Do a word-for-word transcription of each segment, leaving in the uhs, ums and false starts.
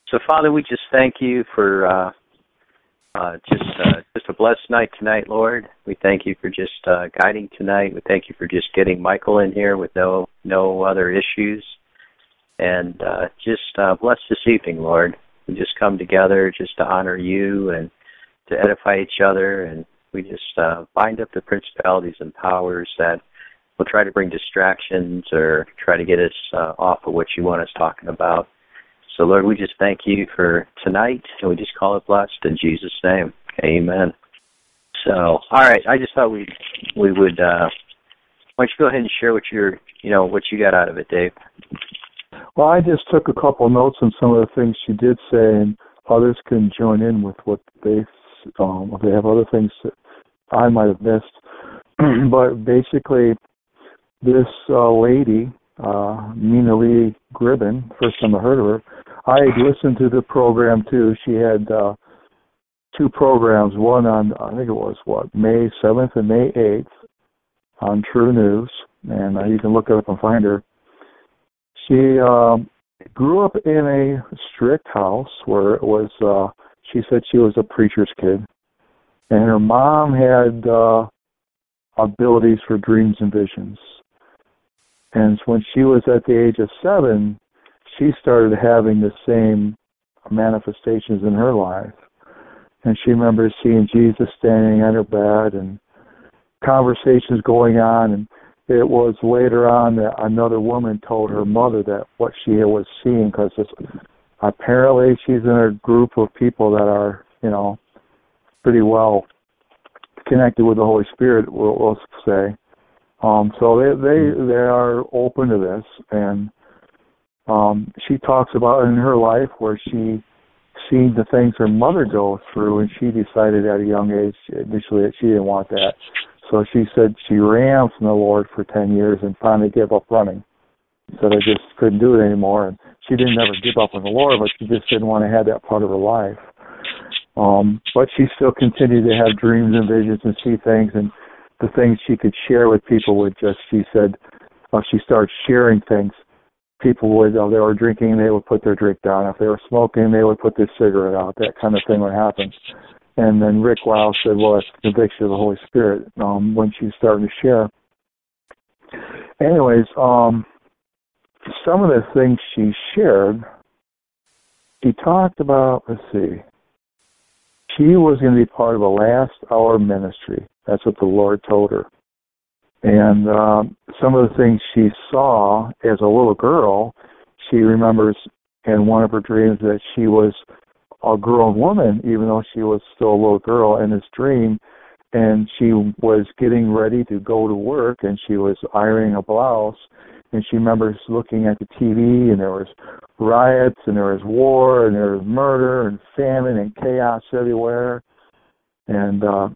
So, Father, we just thank you for uh, uh, just uh, just a blessed night tonight, Lord. We thank you for just uh, guiding tonight. We thank you for just getting Michael in here with no no other issues. And uh, just uh, bless this evening, Lord. We just come together just to honor you and to edify each other. And we just uh, bind up the principalities and powers that will try to bring distractions or try to get us uh, off of what you want us talking about. So, Lord, we just thank you for tonight, and we just call it blessed in Jesus' name. Amen. So, all right, I just thought we we would. Uh, why don't you go ahead and share what you're, you know, what you got out of it, Dave? Well, I just took a couple notes on some of the things she did say, and others can join in with what they, um, if they have other things that I might have missed. But basically, this uh, lady, uh, Nina Lee Gribben, first time I heard of her, I had listened to the program too. She had uh, two programs, one on, I think it was, what, May seventh and May eighth on True News, and uh, you can look it up and find her. She um, grew up in a strict house where it was, uh, she said she was a preacher's kid, and her mom had uh, abilities for dreams and visions. And when she was at the age of seven, she started having the same manifestations in her life. And she remembers seeing Jesus standing at her bed and conversations going on. And it was later on that another woman told her mother that what she was seeing, because apparently she's in a group of people that are, you know, pretty well connected with the Holy Spirit, we'll, we'll say. Um, so they, they they are open to this, and um, she talks about in her life where she seen the things her mother go through, and she decided at a young age initially that she didn't want that. So she said she ran from the Lord for ten years and finally gave up running. So they just couldn't do it anymore, and she didn't ever give up on the Lord, but she just didn't want to have that part of her life. Um, but she still continued to have dreams and visions and see things, and the things she could share with people would just, she said, uh, she started sharing things. People would, uh, they were drinking, they would put their drink down. If they were smoking, they would put their cigarette out. That kind of thing would happen. And then Rick Wiles said, well, that's the conviction of the Holy Spirit um, when she started to share. Anyways, um, some of the things she shared, she talked about, let's see, she was going to be part of a last hour ministry. That's what the Lord told her. And um, some of the things she saw as a little girl, she remembers in one of her dreams that she was a grown woman, even though she was still a little girl in this dream. And she was getting ready to go to work, and she was ironing a blouse. And she remembers looking at the T V, and there was riots, and there was war, and there was murder, and famine, and chaos everywhere. And uh,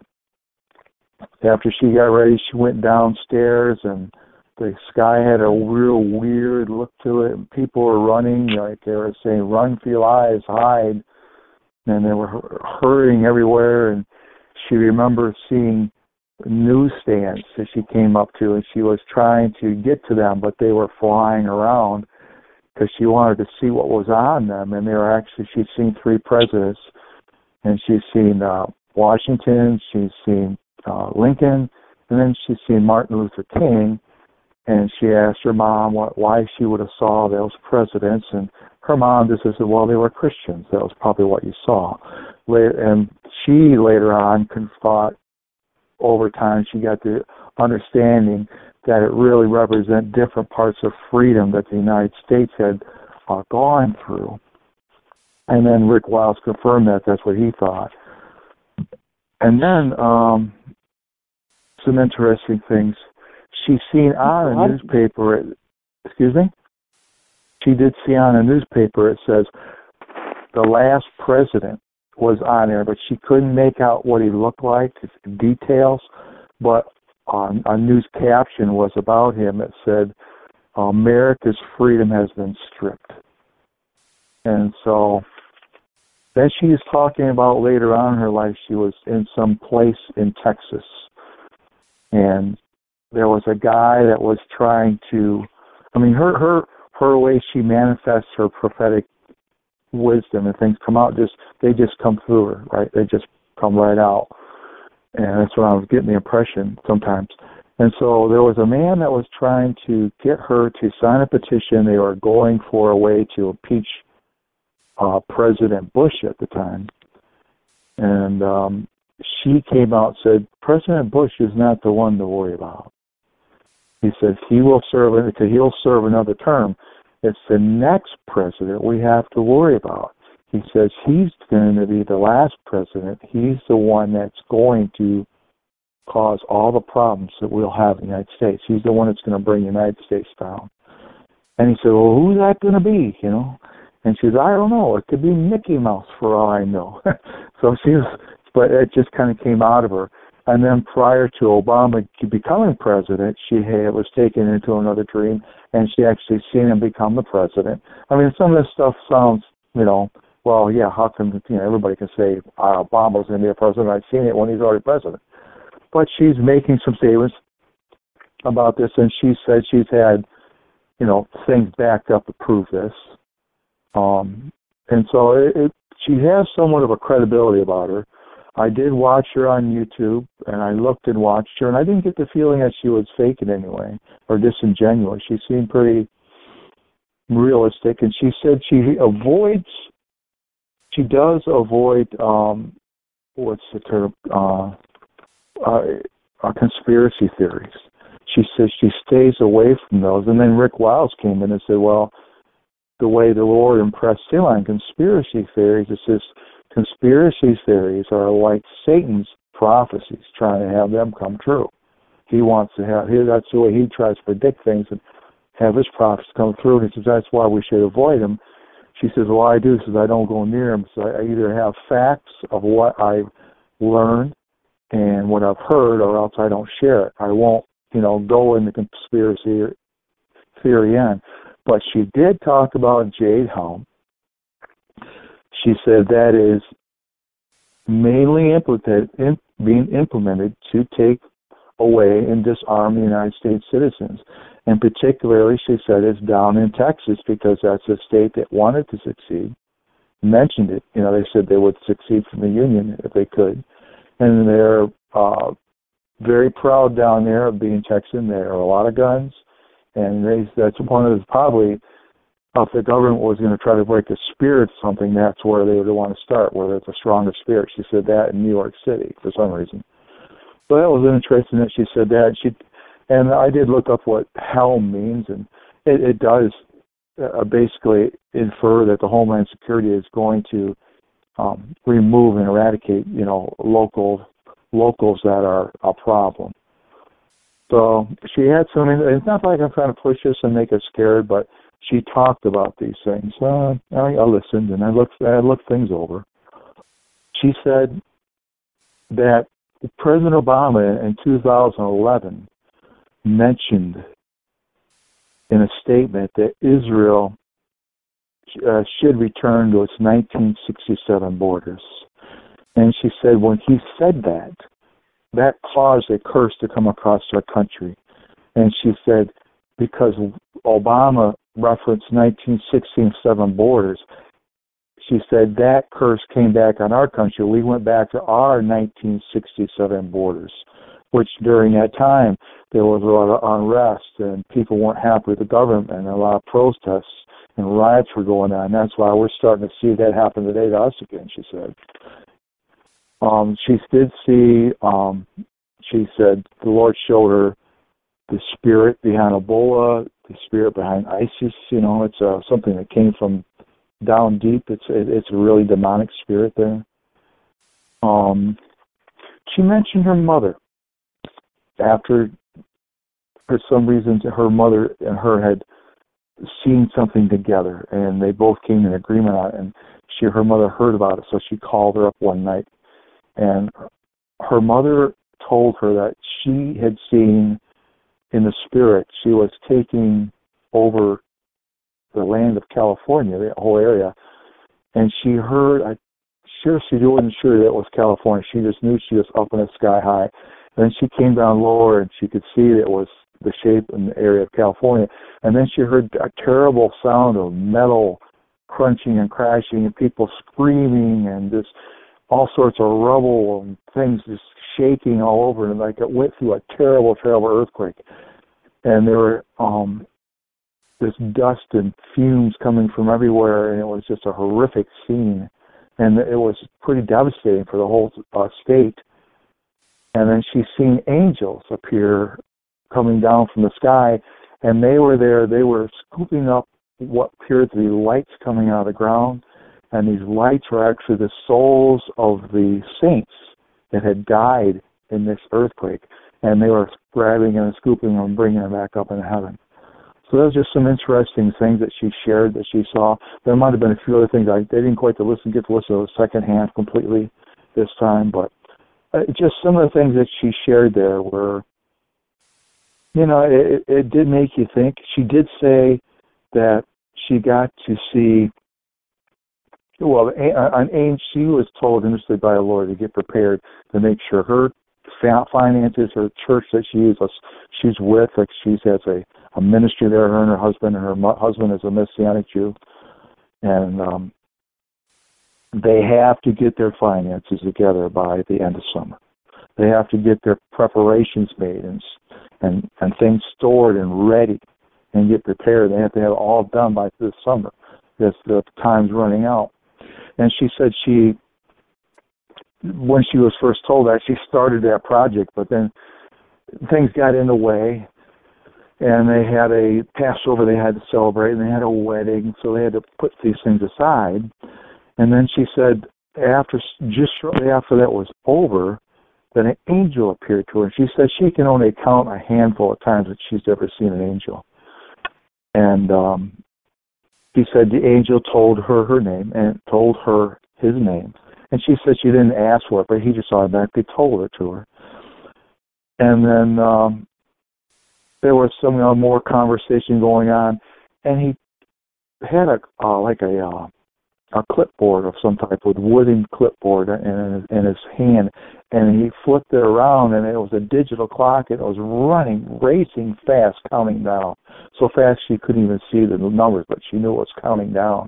after she got ready, she went downstairs, and the sky had a real weird look to it. And people were running, like they were saying, "Run for your lives, hide!" And they were hurrying everywhere. And she remembers seeing newsstands that she came up to, and she was trying to get to them, but they were flying around because she wanted to see what was on them. And they were actually, she'd seen three presidents, and she's seen uh, Washington, she's seen uh, Lincoln, and then she's seen Martin Luther King. And she asked her mom what, why she would have saw those presidents, and her mom just said, well, they were Christians. That was probably what you saw. And she later on thought, over time, she got the understanding that it really represented different parts of freedom that the United States had uh, gone through. And then Rick Wiles confirmed that. That's what he thought. And then um, some interesting things. She's seen on a newspaper, excuse me? She did see on a newspaper, it says, the last president was on there, but she couldn't make out what he looked like, details, but um, a news caption was about him that said, America's freedom has been stripped. And so then she is talking about later on in her life, she was in some place in Texas, and there was a guy that was trying to, I mean, her her her way she manifests her prophetic wisdom and things come out, just they just come through her, right? They just come right out. And that's what I was getting the impression sometimes. And so there was a man that was trying to get her to sign a petition. They were going for a way to impeach uh, President Bush at the time. And um, she came out and said, President Bush is not the one to worry about. He says he will serve, he'll serve another term. It's the next president we have to worry about. He says he's going to be the last president. He's the one that's going to cause all the problems that we'll have in the United States. He's the one that's going to bring the United States down. And he said, well, who's that going to be, you know? And she says, I don't know. It could be Mickey Mouse for all I know. So she was, but it just kind of came out of her. And then prior to Obama becoming president, she had, was taken into another dream, and she actually seen him become the president. I mean, some of this stuff sounds, you know, well, yeah, how can, you know, everybody can say uh, Obama's going to be a president. I've seen it when he's already president. But she's making some statements about this, and she said she's had, you know, things backed up to prove this. Um, and so it, it, she has somewhat of a credibility about her. I did watch her on YouTube, and I looked and watched her, and I didn't get the feeling that she was faking anyway or disingenuous. She seemed pretty realistic, and she said she avoids, she does avoid, um, what's the term, uh, uh, uh, conspiracy theories. She says she stays away from those. And then Rick Wiles came in and said, well, the way the Lord impressed him on conspiracy theories, it says, conspiracy theories are like Satan's prophecies, trying to have them come true. He wants to have, that's the way he tries to predict things and have his prophecies come through. And he says, that's why we should avoid them. She says, well, I do, says I don't go near them. So I either have facts of what I've learned and what I've heard, or else I don't share it. I won't, you know, go in the conspiracy theory end. But she did talk about Jade Helm. She said that is mainly implemented, in, being implemented to take away and disarm the United States citizens. And particularly, she said, it's down in Texas because that's a state that wanted to succeed, mentioned it. You know, they said they would succeed from the Union if they could. And they're uh, very proud down there of being Texan. There are a lot of guns. And they, that's one of the, probably, if the government was going to try to break the spirit of something, that's where they would want to start, where there's a stronger spirit. She said that in New York City for some reason. So that was interesting that she said that. She, and I did look up what Helm means, and it, it does uh, basically infer that the Homeland Security is going to um, remove and eradicate, you know, local locals that are a problem. So she had some, it's not like I'm trying to push this and make us scared, but she talked about these things. So I, I listened and I looked, I looked things over. She said that President Obama in two thousand eleven mentioned in a statement that Israel uh, should return to its nineteen sixty-seven borders. And she said when he said that, that caused a curse to come across our country. And she said, because Obama referenced nineteen sixty-seven borders, she said that curse came back on our country. We went back to our nineteen sixty-seven borders, which during that time there was a lot of unrest and people weren't happy with the government and a lot of protests and riots were going on. That's why we're starting to see that happen today to us again, she said. Um, she did see, um, she said the Lord showed her the spirit behind Ebola, the spirit behind ISIS. You know, it's uh, something that came from down deep. It's it, it's a really demonic spirit there. Um, she mentioned her mother. After, for some reason, her mother and her had seen something together, and they both came in agreement on it. And she, her mother heard about it, so she called her up one night. And her mother told her that she had seen in the spirit, she was taking over the land of California, the whole area, and she heard, I sure she wasn't sure that it was California. She just knew she was up in the sky high. And then she came down lower, and she could see that it was the shape in the area of California. And then she heard a terrible sound of metal crunching and crashing and people screaming and just all sorts of rubble and things just shaking all over, and like it went through a terrible, terrible earthquake. And there were um, this dust and fumes coming from everywhere, and it was just a horrific scene. And it was pretty devastating for the whole uh, state. And then she's seen angels appear coming down from the sky, and they were there. They were scooping up what appeared to be lights coming out of the ground, and these lights were actually the souls of the saints that had died in this earthquake, and they were grabbing and scooping them and bringing them back up into heaven. So those are just some interesting things that she shared that she saw. There might have been a few other things. I they didn't quite to listen, get to listen to it secondhand completely this time, but uh, just some of the things that she shared there were, you know, it, it did make you think. She did say that she got to see, well, an angel, she was told initially by the Lord to get prepared to make sure her finances, her church that she is, she's with, like she has a, a ministry there, her and her husband, and her husband is a Messianic Jew, and um, they have to get their finances together by the end of summer. They have to get their preparations made and and, and things stored and ready and get prepared. They have to have it all done by this summer because the time's running out. And she said she, when she was first told that, she started that project, but then things got in the way, and they had a Passover they had to celebrate, and they had a wedding, so they had to put these things aside. And then she said, after just shortly after that was over, then an angel appeared to her. And she said she can only count a handful of times that she's ever seen an angel. And um, she said the angel told her her name and told her his name. And she said she didn't ask for it, but he just automatically told it to her. And then um, there was some uh, more conversation going on, and he had a uh, like a uh, a clipboard of some type, with wooden clipboard in, in his hand, and he flipped it around, and it was a digital clock, and it was running, racing fast, counting down. So fast she couldn't even see the numbers, but she knew it was counting down.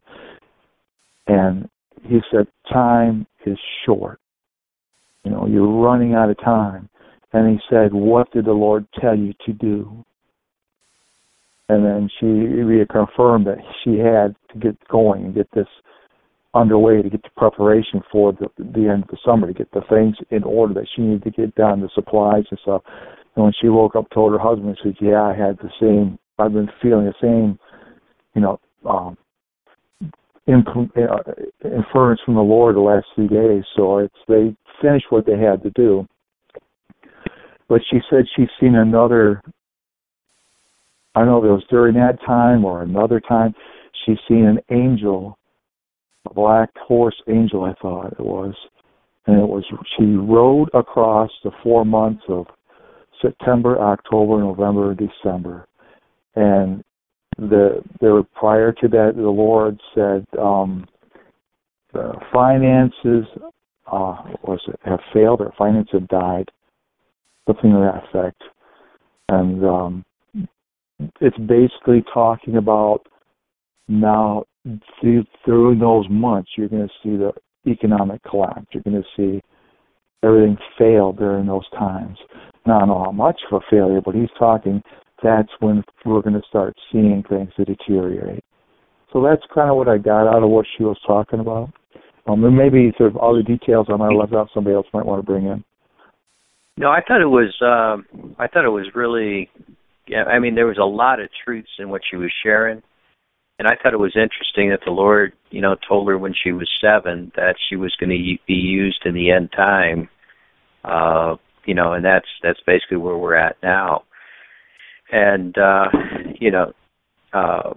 And he said, time is short. You know, you're running out of time. And he said, what did the Lord tell you to do? And then she reconfirmed that she had to get going and get this underway to get the preparation for the, the end of the summer, to get the things in order that she needed to get done, the supplies and stuff. And when she woke up, told her husband, she said, yeah, I had the same, I've been feeling the same, you know, um, inf- uh, inference from the Lord the last few days. So it's, they finished what they had to do. But she said she's seen another, I don't know if it was during that time or another time, she's seen an angel, a black horse angel, I thought it was. And it was, she rode across the four months of September, October, November, December. And the, there were, prior to that, the Lord said, um, the finances, uh, was it, have failed, or finances have died, something to that effect. And um, it's basically talking about now, through, through those months, you're going to see the economic collapse. You're going to see everything fail during those times. Now, I don't know how much of a failure, but he's talking, that's when we're going to start seeing things that deteriorate. So that's kind of what I got out of what she was talking about. Um, and maybe sort of all the details I might have left out, somebody else might want to bring in. No, I thought it was. Um, I thought it was really. Yeah, I mean, there was a lot of truths in what she was sharing, and I thought it was interesting that the Lord, you know, told her when she was seven that she was going to be used in the end time. Uh, you know, and that's that's basically where we're at now. And uh, you know, uh,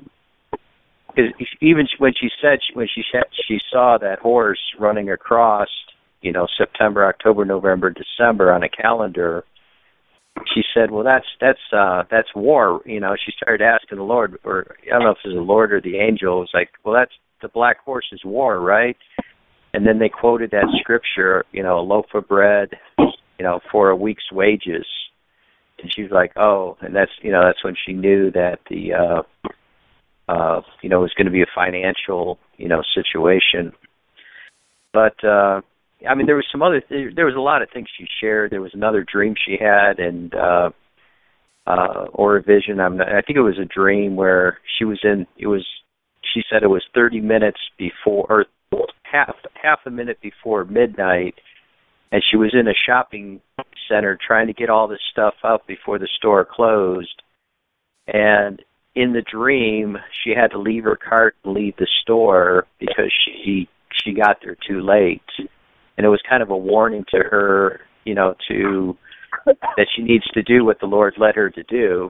even when she said when she she saw that horse running across, you know, September, October, November, December on a calendar, she said, well, that's that's uh, that's war. You know, she started asking the Lord, or I don't know if it was the Lord or the angel. It was like, well, that's the black horse is war, right? And then they quoted that scripture, you know, a loaf of bread, you know, for a week's wages. And she was like, oh, and that's, you know, that's when she knew that the uh, uh, you know, it was going to be a financial, you know, situation. But uh, I mean, there was some other, th- there was a lot of things she shared. There was another dream she had, and uh, uh, or a vision. I'm not, I think it was a dream where she was in. It was. She said it was thirty minutes before, or half half a minute before midnight, and she was in a shopping center trying to get all this stuff up before the store closed. And in the dream, she had to leave her cart and leave the store because she she got there too late. And it was kind of a warning to her, you know, to that she needs to do what the Lord led her to do.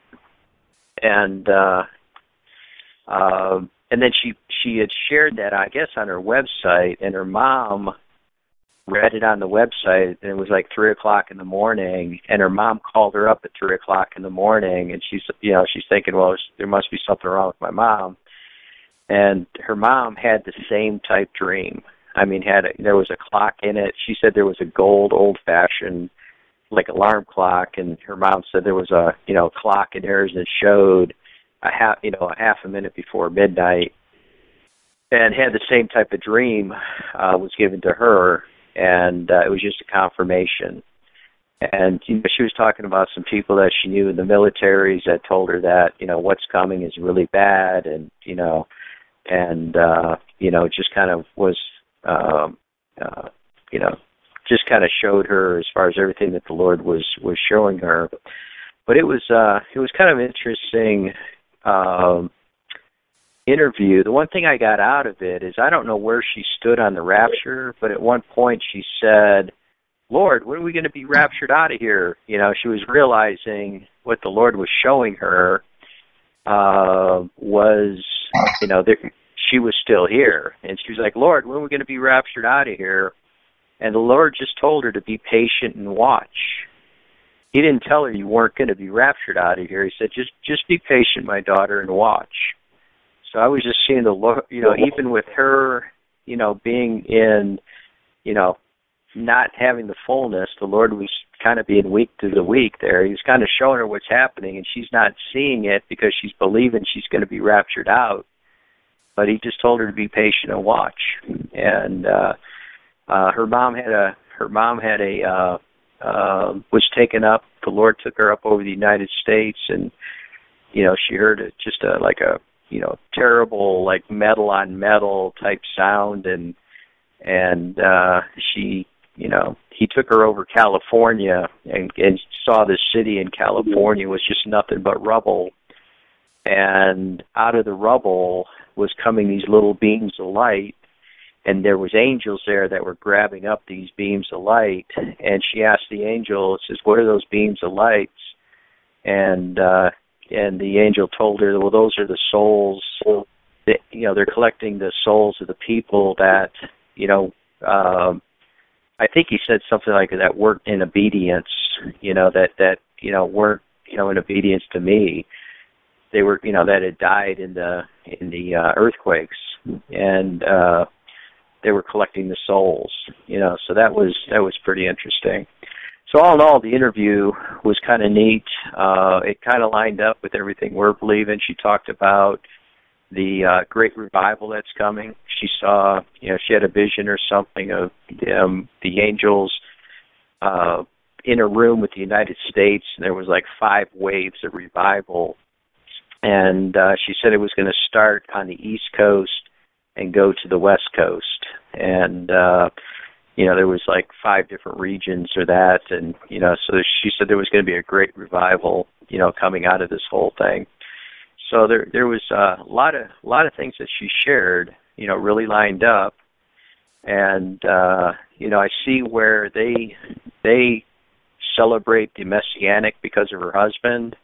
And uh, uh, and then she she had shared that, I guess, on her website, and her mom read it on the website, and it was like three o'clock in the morning, and her mom called her up at three o'clock in the morning, and she's, you know, she's thinking, well, there must be something wrong with my mom. And her mom had the same type dream. I mean, had a, there was a clock in it. She said there was a gold, old-fashioned, like, alarm clock, and her mom said there was a, you know, clock in hers that showed a half, you know, a half a minute before midnight, and had the same type of dream uh, was given to her. And uh, it was just a confirmation. And you know, she was talking about some people that she knew in the militaries that told her that, you know, what's coming is really bad, and, you know, and, uh, you know, just kind of was, um, uh, you know, just kind of showed her as far as everything that the Lord was, was showing her. But it was, uh, it was kind of interesting, um, interview. The one thing I got out of it is I don't know where she stood on the rapture, but at one point she said, Lord, when are we going to be raptured out of here? You know, she was realizing what the Lord was showing her uh, was, you know, that she was still here. And she was like, Lord, when are we going to be raptured out of here? And the Lord just told her to be patient and watch. He didn't tell her you weren't going to be raptured out of here. He said, just just be patient, my daughter, and watch. So I was just seeing the Lord, you know, even with her, you know, being in, you know, not having the fullness, the Lord was kind of being weak to the weak there. He was kind of showing her what's happening, and she's not seeing it because she's believing she's going to be raptured out. But he just told her to be patient and watch. And uh, uh, her mom had a, her mom had a, uh, uh, was taken up. The Lord took her up over the United States, and, you know, she heard it just a, like a, you know, terrible, like metal on metal type sound, and and uh, she, you know, he took her over California and, and saw the city in California was just nothing but rubble, and out of the rubble was coming these little beams of light, and there was angels there that were grabbing up these beams of light, and she asked the angel, says, what are those beams of lights? And uh And the angel told her, well, those are the souls. That, you know, they're collecting the souls of the people that, you know, um, I think he said something like that weren't in obedience, you know, that, that, you know, weren't, you know, in obedience to me. They were, you know, that had died in the, in the uh, earthquakes, and uh, they were collecting the souls, you know, so that was, that was pretty interesting. So all in all, the interview was kind of neat. Uh, it kind of lined up with everything we're believing. She talked about the uh, great revival that's coming. She saw, you know, she had a vision or something of um, the angels uh, in a room with the United States, and there was like five waves of revival. And uh, she said it was going to start on the East Coast and go to the West Coast. And uh you know, there was like five different regions or that, and, you know, so she said there was going to be a great revival, you know, coming out of this whole thing. So there there was uh, a lot of a lot of things that she shared, you know, really lined up, and uh, you know, I see where they they celebrate the Messianic because of her husband,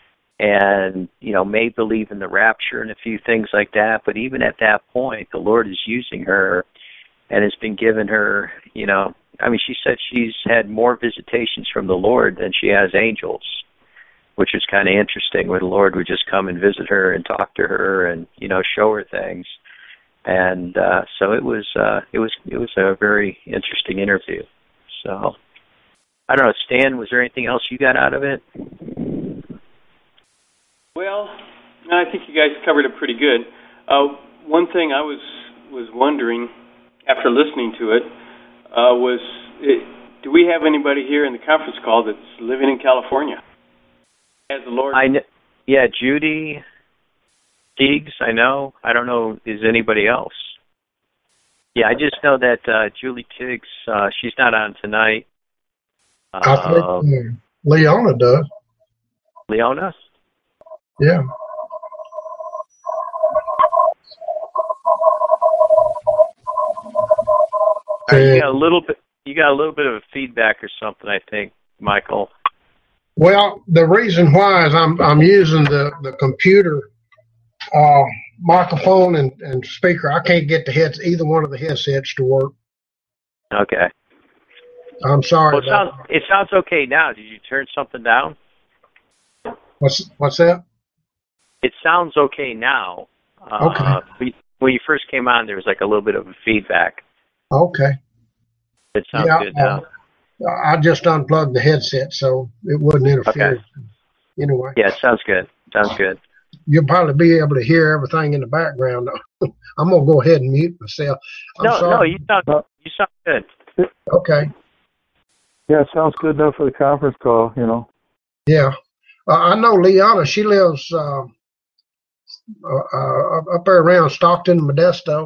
and, you know, may believe in the rapture and a few things like that, but even at that point, the Lord is using her and has been given her, you know, I mean, she said she's had more visitations from the Lord than she has angels, which is kind of interesting, where the Lord would just come and visit her and talk to her and, you know, show her things. And uh, so it was, uh, it was, it was a very interesting interview. So I don't know, Stan, was there anything else you got out of it? Well, No, I think you guys covered it pretty good. Uh, one thing I was was wondering after listening to it uh, was, it, do we have anybody here in the conference call that's living in California? As the Lord, I kn- yeah, Judy Teagues. I know. I don't know. Is anybody else? Yeah, I just know that uh, Julie Teagues. Uh, she's not on tonight. Uh, I think uh, Leona does. Leona. Yeah. All right, you got a little bit. You got a little bit of feedback or something, I think, Michael. Well, the reason why is I'm I'm using the the computer uh, microphone and, and speaker. I can't get the heads either one of the headsets to work. Okay. I'm sorry. Well, it sounds it sounds okay now. Did you turn something down? What's what's that? It sounds okay now. Uh, Okay. When you first came on, there was like a little bit of a feedback. Okay. It sounds yeah, good now. Uh, I just unplugged the headset, so it wouldn't interfere. Okay. Anyway. Yeah, it sounds good. Sounds good. You'll probably be able to hear everything in the background. I'm gonna go ahead and mute myself. I'm no, sorry. no, you sound you sound good. Okay. Yeah, it sounds good enough for the conference call, you know. Yeah. Uh, I know Leona, she lives uh, uh, uh, up there around Stockton, Modesto.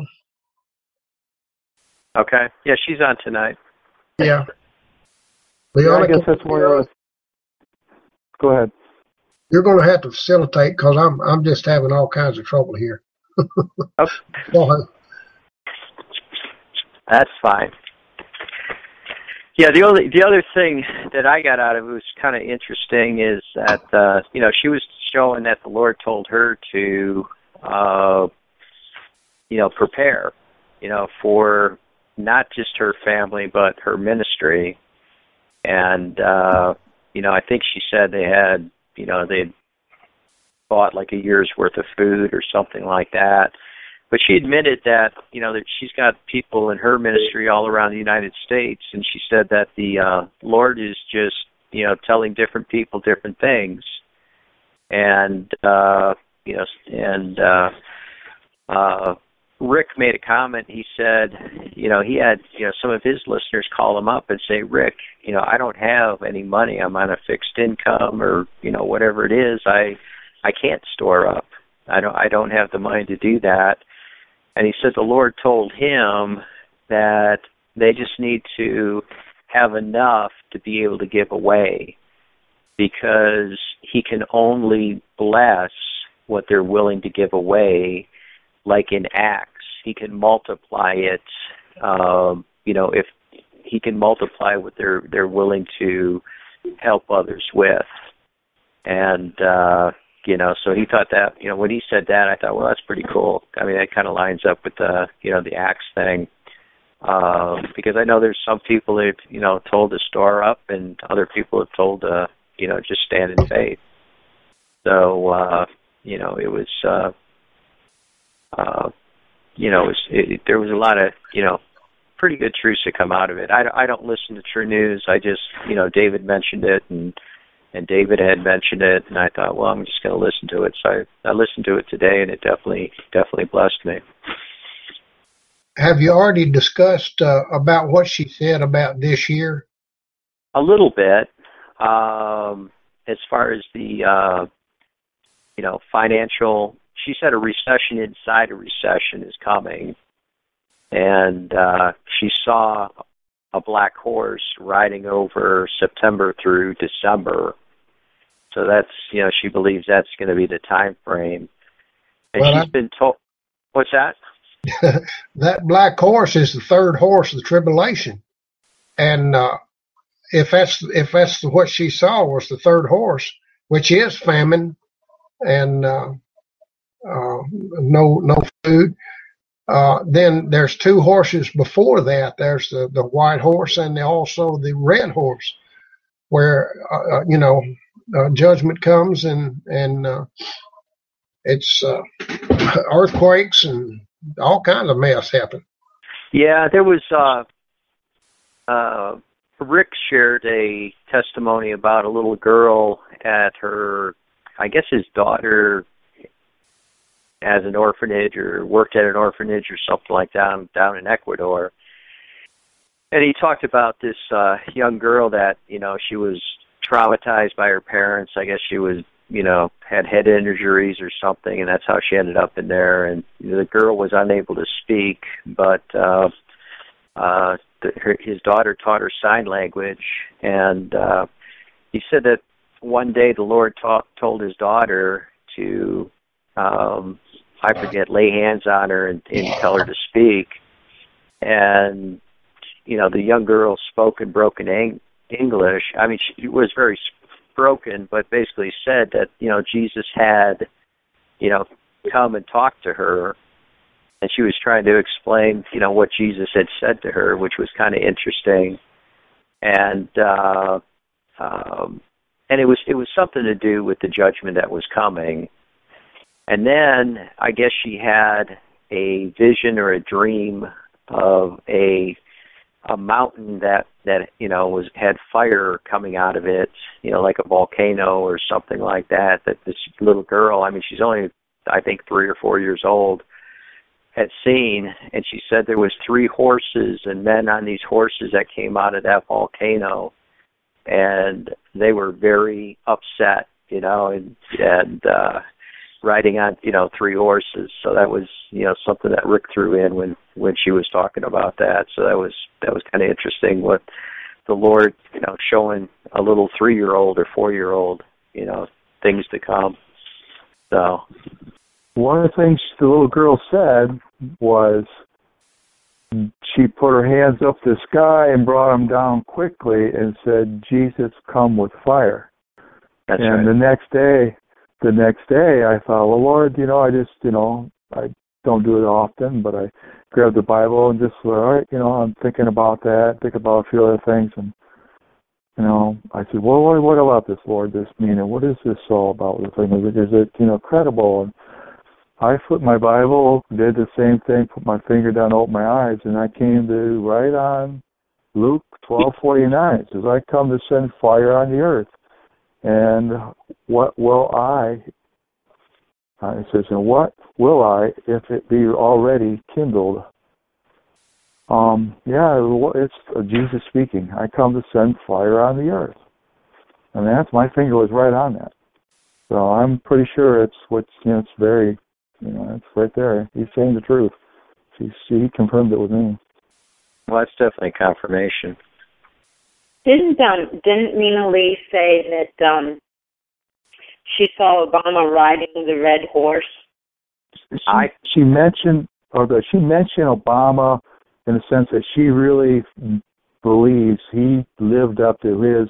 Okay. Yeah, she's on tonight. Yeah. Yeah, Leona, I guess that's one of the... Go ahead. You're going to have to facilitate because I'm I'm just having all kinds of trouble here. Okay. Go ahead. That's fine. Yeah, the only the other thing that I got out of it was kind of interesting is that uh, you know she was showing that the Lord told her to uh, you know prepare you know for not just her family but her ministry, and uh, you know I think she said they had you know they bought like a year's worth of food or something like that. But she admitted that, you know, that she's got people in her ministry all around the United States, and she said that the uh, Lord is just, you know, telling different people different things. And, uh, you know, and uh, uh, Rick made a comment. He said, you know, he had, you know, some of his listeners call him up and say, Rick, you know, I don't have any money. I'm on a fixed income or, you know, whatever it is. I I can't store up. I don't I don't have the money to do that. And he said the Lord told him that they just need to have enough to be able to give away because he can only bless what they're willing to give away, like in Acts. He can multiply it, um, you know, if he can multiply what they're, they're willing to help others with. And, uh, You know, so he thought that, you know, when he said that, I thought, well, that's pretty cool. I mean, that kind of lines up with the, you know, the Acts thing. Um, because I know there's some people they've, you know, told to store up and other people have told to, you know, just stand in faith. So, uh, you know, it was, uh, uh, you know, it was, it, there was a lot of, you know, pretty good truths to come out of it. I, I don't listen to True News. I just, you know, David mentioned it and, And David had mentioned it, and I thought, well, I'm just going to listen to it. So I, I listened to it today, and it definitely, definitely blessed me. Have you already discussed uh, about what she said about this year? A little bit, um, as far as the, uh, you know, financial. She said a recession inside a recession is coming, and uh, she saw a black horse riding over September through December. So that's, you know, she believes that's going to be the time frame. And well, she's I, been told, what's that? That black horse is the third horse of the tribulation. And uh, if that's if that's what she saw was the third horse, which is famine and uh, uh, no no food, Uh, then there's two horses before that. There's the, the white horse and the, also the red horse, where uh, you know uh, judgment comes and and uh, it's uh, earthquakes and all kinds of mess happen. Yeah, there was. Uh, uh, Rick shared a testimony about a little girl at her, I guess his daughter as an orphanage or worked at an orphanage or something like that down in Ecuador. And he talked about this uh, young girl that, you know, she was traumatized by her parents. I guess she was, you know, had head injuries or something, and that's how she ended up in there. And you know, the girl was unable to speak, but uh, uh, the, her, his daughter taught her sign language. And uh, he said that one day the Lord ta- told his daughter to, um, I forget, lay hands on her and, and tell her to speak. And, you know, the young girl spoke in broken ang- English. I mean, she was very broken, but basically said that, you know, Jesus had, you know, come and talked to her. And she was trying to explain, you know, what Jesus had said to her, which was kind of interesting. And, uh, um, and it was, it was something to do with the judgment that was coming. And then I guess she had a vision or a dream of a a mountain that, that you know was had fire coming out of it, you know, like a volcano or something like that. That this little girl, I mean, she's only I think three or four years old, had seen, and she said there was three horses and men on these horses that came out of that volcano, and they were very upset, you know, and and. uh riding on, you know, three horses. So that was, you know, something that Rick threw in when, when she was talking about that. So that was, that was kind of interesting what the Lord, you know, showing a little three-year-old or four-year-old, you know, things to come. So. One of the things the little girl said was she put her hands up to the sky and brought them down quickly and said, Jesus, come with fire. That's and right. the next day, The next day, I thought, well, Lord, you know, I just, you know, I don't do it often, but I grabbed the Bible and just, all right, you know, I'm thinking about that, think about a few other things, and, you know, I said, well, Lord, what about this, Lord, this meaning? What is this all about? The thing is it, is it, you know, credible? And I flipped my Bible, did the same thing, put my finger down, opened my eyes, and I came to right on Luke twelve forty-nine. It says, I come to send fire on the earth. And what will I, uh, it says, and what will I if it be already kindled? Um, yeah, it's Jesus speaking. I come to send fire on the earth. And that's, my finger was right on that. So I'm pretty sure it's what's, you know, it's very, you know, it's right there. He's saying the truth. He, he confirmed it with me. Well, that's definitely confirmation. Didn't um didn't Nina Lee say that um she saw Obama riding the red horse? She, I, she mentioned, or the, she mentioned Obama in the sense that she really believes he lived up to his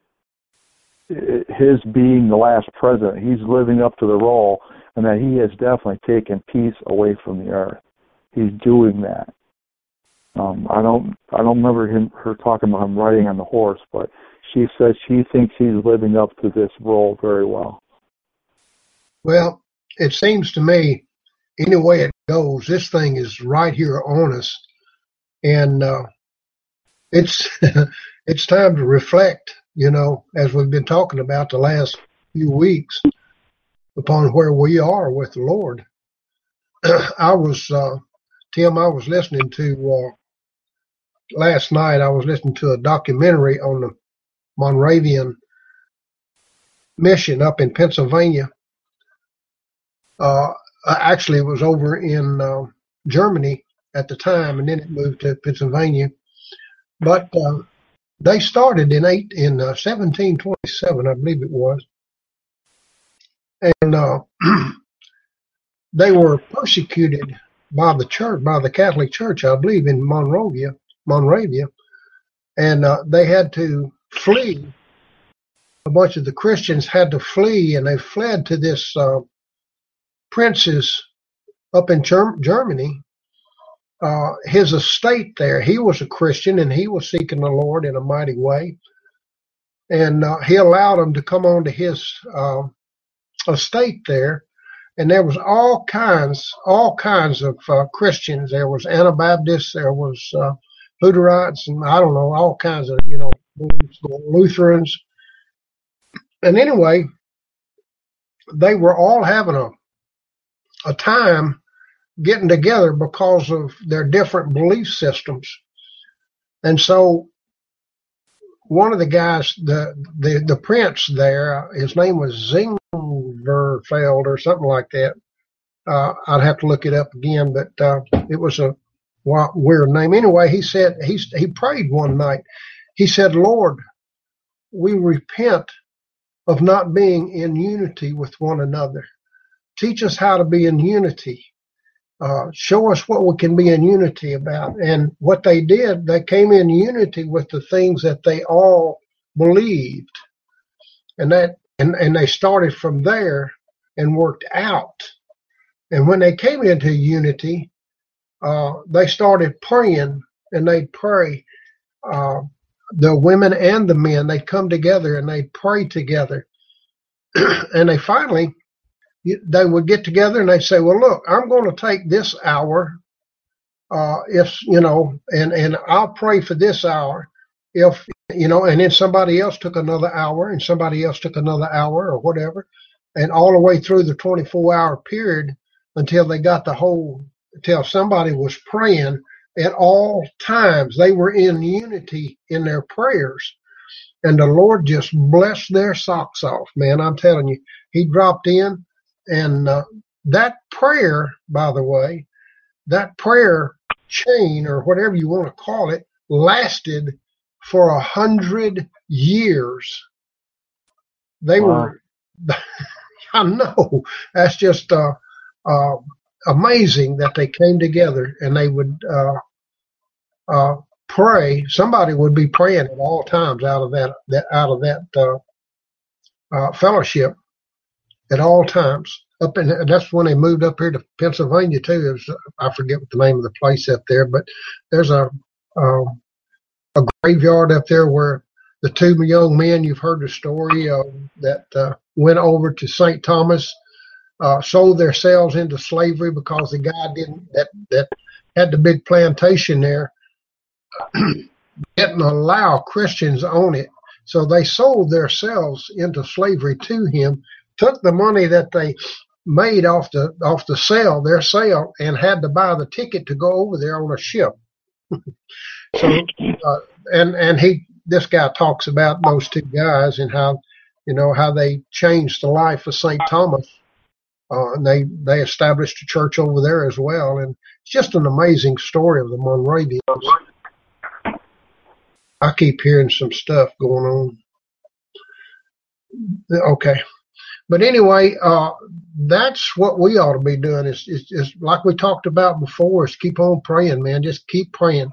his being the last president. He's living up to the role, and that he has definitely taken peace away from the earth. He's doing that. Um, I don't I don't remember him her talking about him riding on the horse, but she says she thinks he's living up to this role very well. Well, it seems to me, any way it goes, this thing is right here on us, and uh, it's it's time to reflect. You know, as we've been talking about the last few weeks, upon where we are with the Lord. I was uh, Tim. I was listening to. Uh, Last night I was listening to a documentary on the Moravian mission up in Pennsylvania. Uh, actually, it was over in uh, Germany at the time, and then it moved to Pennsylvania. But uh, they started in eight in uh, seventeen twenty-seven, I believe it was, and uh, they were persecuted by the church, by the Catholic Church, I believe, in Monrovia, Moravia. And uh, they had to flee. A bunch of the Christians had to flee, and they fled to this uh, prince's up in Ger- Germany. Uh, his estate there. He was a Christian, and he was seeking the Lord in a mighty way. And uh, he allowed them to come on to his uh, estate there. And there was all kinds, all kinds of uh, Christians. There was Anabaptists. There was uh, Lutherans, and I don't know, all kinds of, you know, Lutherans. And anyway, they were all having a a time getting together because of their different belief systems. And so one of the guys, the the, the prince there, his name was Zingerfeld or something like that. Uh, I'd have to look it up again, but uh, it was a weird name. Anyway, he said he he prayed one night. He said, "Lord, we repent of not being in unity with one another. Teach us how to be in unity. Uh, show us what we can be in unity about." And what they did, they came in unity with the things that they all believed, and that and, and they started from there and worked out. And when they came into unity, uh, they started praying, and they'd pray. Uh, the women and the men, they'd come together and they'd pray together. And they finally, they would get together and they'd say, well, look, I'm going to take this hour, uh, if, you know, and, and I'll pray for this hour. If, you know, and then somebody else took another hour and somebody else took another hour or whatever. And all the way through the twenty-four hour period until they got the whole, until somebody was praying at all times. They were in unity in their prayers. And the Lord just blessed their socks off, man. I'm telling you, he dropped in. And uh, that prayer, by the way, that prayer chain or whatever you want to call it, lasted for a hundred years. They wow. were, I know, that's just uh, uh, amazing that they came together and they would uh, uh, pray. Somebody would be praying at all times out of that, that out of that uh, uh, fellowship at all times. Up in, that's when they moved up here to Pennsylvania too. It was, I forget what the name of the place up there, but there's a um, a graveyard up there where the two young men, you've heard the story uh, that uh, went over to Saint Thomas, uh, sold themselves into slavery because the guy didn't that that had the big plantation there didn't allow Christians on it, so they sold themselves into slavery to him. Took the money that they made off the off the sale, their sale, and had to buy the ticket to go over there on a ship. so, uh, and and he, this guy talks about those two guys and how, you know, how they changed the life of Saint Thomas, uh, and they they established a church over there as well. And it's just an amazing story of the Moravians. I keep hearing some stuff going on. Okay. But anyway, uh, that's what we ought to be doing is, is, is like we talked about before, is keep on praying, man. Just keep praying.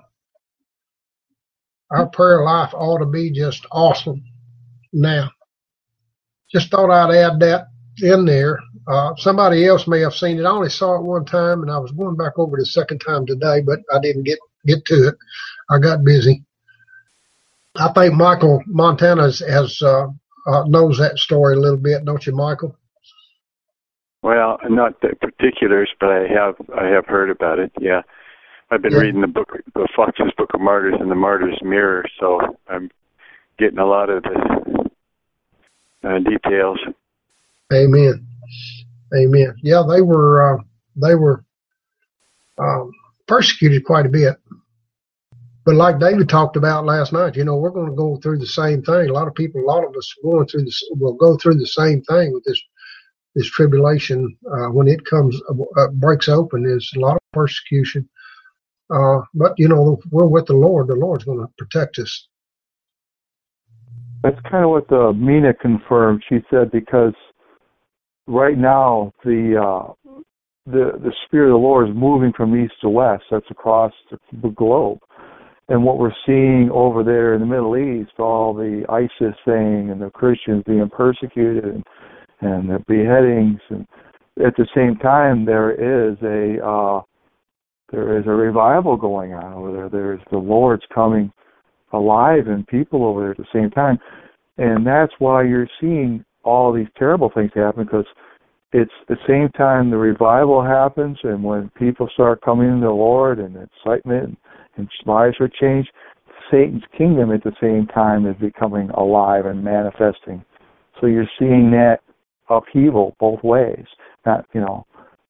Our prayer life ought to be just awesome. Now, just thought I'd add that in there. Uh, somebody else may have seen it. I only saw it one time, and I was going back over the second time today, but I didn't get, get to it. I got busy. I think Michael Montana has, has uh, Uh, knows that story a little bit, don't you, Michael? Well, not the particulars, but I have I have heard about it. Yeah, I've been yeah. reading the book, the Fox's Book of Martyrs and the Martyr's Mirror, so I'm getting a lot of the uh, details. Amen. Amen. Yeah, they were uh, they were um, persecuted quite a bit. But like David talked about last night, you know, we're going to go through the same thing. A lot of people, a lot of us going through this, will go through the same thing with this, this tribulation. Uh, when it comes, uh, breaks open, there's a lot of persecution. Uh, but you know, we're with the Lord. The Lord's going to protect us. That's kind of what the Mina confirmed. She said, because right now the, uh, the, the Spirit of the Lord is moving from east to west. That's across the, the globe. And what we're seeing over there in the Middle East, all the ISIS thing and the Christians being persecuted and, and the beheadings, and at the same time there is a uh, there is a revival going on over there. There's the Lord's coming alive in people over there at the same time, and that's why you're seeing all these terrible things happen, because it's the same time the revival happens, and when people start coming to the Lord and excitement and and lives are changed, Satan's kingdom at the same time is becoming alive and manifesting. So you're seeing that upheaval both ways. Not, you know,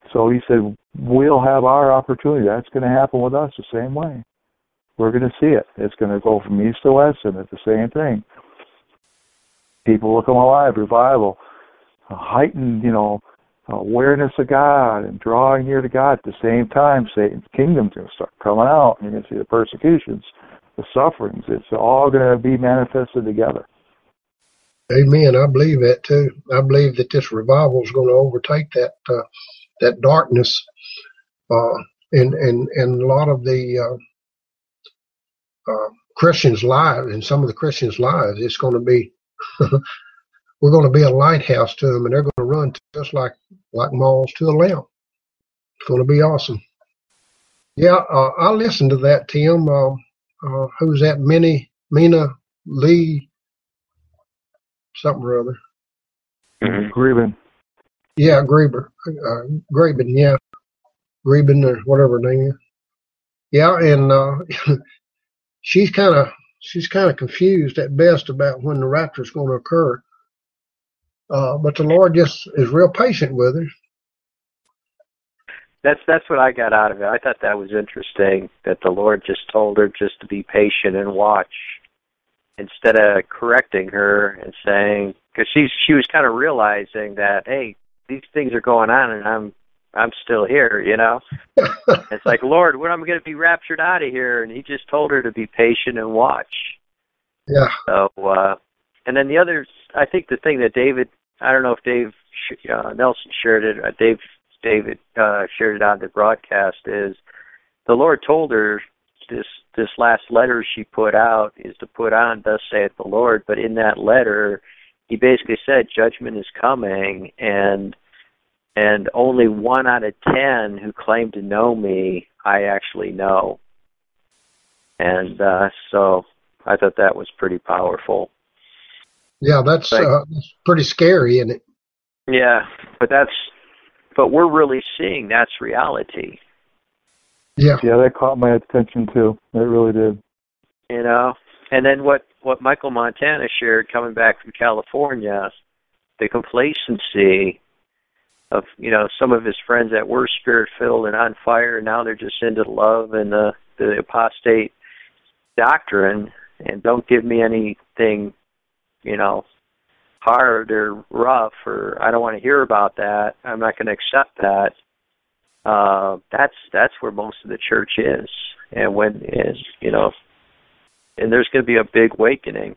So he said, we'll have our opportunity. That's going to happen with us the same way. We're going to see it. It's going to go from east to west, and it's the same thing. People will come alive, revival, heightened, you know, awareness of God and drawing near to God. At the same time, Satan's kingdom's going to start coming out. You're going to see the persecutions, the sufferings. It's all going to be manifested together. Amen. I believe that too. I believe that this revival is going to overtake that uh, that darkness, uh, and and and a lot of the uh, uh, Christians' lives, and some of the Christians' lives, it's going to be. We're going to be a lighthouse to them, and they're going to run just like like moths to a lamp. It's going to be awesome. Yeah, uh, I listened to that, Tim. Uh, uh, who's that? Minnie, Mina Lee, something or other. Mm-hmm. Greben. Yeah, Graber. Uh, Graben, yeah. Greben or whatever her name is. Yeah, and uh, she's kind of she's kind of confused at best about when the rapture is going to occur. Uh, but the Lord just is real patient with her. That's that's what I got out of it. I thought that was interesting, that the Lord just told her just to be patient and watch, instead of correcting her and saying, because she's she was kind of realizing that, hey, these things are going on and I'm I'm still here, you know. It's like, Lord, when am I going to be raptured out of here? And he just told her to be patient and watch. Yeah. So, uh, and then the other, I think the thing that David, I don't know if Dave uh, Nelson shared it, uh, Dave David uh, shared it on the broadcast, is the Lord told her this this last letter she put out is to put on, thus saith the Lord. But in that letter, he basically said judgment is coming, and and only one out of ten who claim to know me, I actually know. And uh, so I thought that was pretty powerful. Yeah, that's, like, uh, that's pretty scary, isn't it? Yeah, but that's but we're really seeing that's reality. Yeah, yeah, that caught my attention too. It really did. You know, and then what, what Michael Montana shared coming back from California, the complacency of, you know, some of his friends that were spirit-filled and on fire, and now they're just into love and the, the apostate doctrine, and don't give me anything, you know, hard or rough, or I don't want to hear about that. I'm not going to accept that. Uh, that's that's where most of the church is, and when is you know, and there's going to be a big awakening,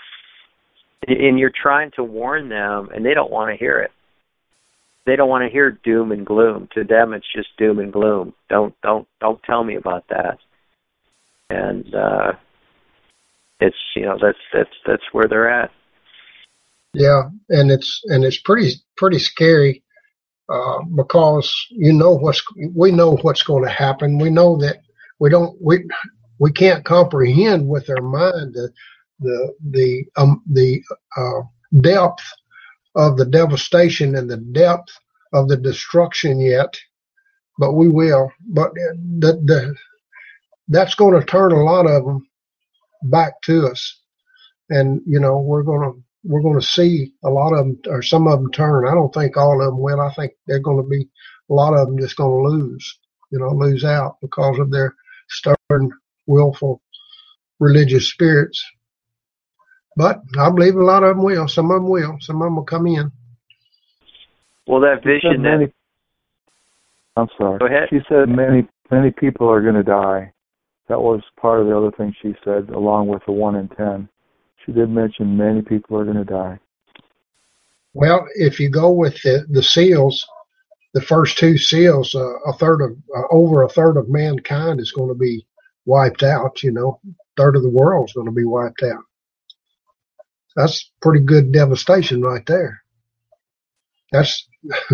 and you're trying to warn them, and they don't want to hear it. They don't want to hear doom and gloom. To them, it's just doom and gloom. Don't don't don't tell me about that. And uh, it's you know that's that's that's where they're at. Yeah, and it's and it's pretty pretty scary uh, because you know what's we know what's going to happen. We know that we don't we we can't comprehend with our mind the the the um, the uh, depth of the devastation and the depth of the destruction yet, but we will. But the the that's going to turn a lot of them back to us, and you know we're going to. We're going to see a lot of them, or some of them turn. I don't think all of them will. I think they're going to be, a lot of them just going to lose, you know, lose out because of their stubborn, willful, religious spirits. But I believe a lot of them will. Some of them will. Some of them will come in. Well, that vision that... Many, I'm sorry. Go ahead. She said many, many people are going to die. That was part of the other thing she said, along with the one in ten. She did mention many people are going to die. Well, if you go with the, the seals, the first two seals, uh, a third of, uh, over a third of mankind is going to be wiped out, you know. A third of the world is going to be wiped out. That's pretty good devastation right there. That's,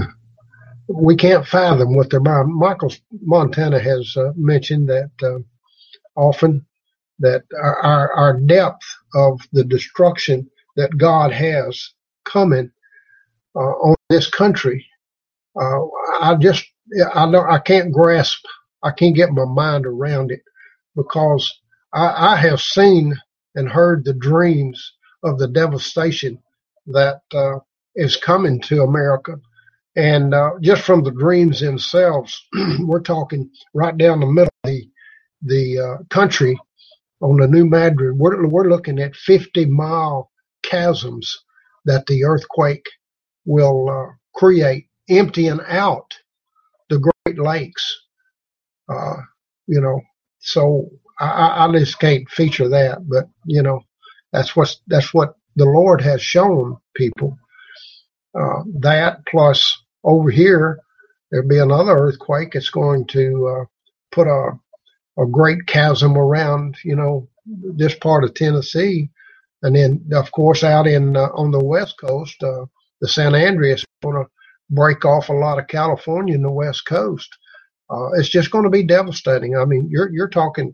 we can't fathom what they're about. Michael Montana has uh, mentioned that uh, often, that our, our, our depth of the destruction that God has coming uh, on this country, uh, I just, I don't, I can't grasp, I can't get my mind around it, because I, I have seen and heard the dreams of the devastation that uh, is coming to America. And uh, just from the dreams themselves, we're talking right down the middle of the, the uh, country on the New Madrid. We're, we're looking at fifty mile chasms that the earthquake will uh, create, emptying out the Great Lakes. Uh, you know, so I, I just can't feature that, but you know, that's what that's what the Lord has shown people. Uh, that plus over here, there'll be another earthquake. It's going to uh, put a a great chasm around, you know, this part of Tennessee, and then of course out in uh, on the West Coast, uh, the San Andreas is going to break off a lot of California in the West Coast. Uh, it's just going to be devastating. I mean, you're you're talking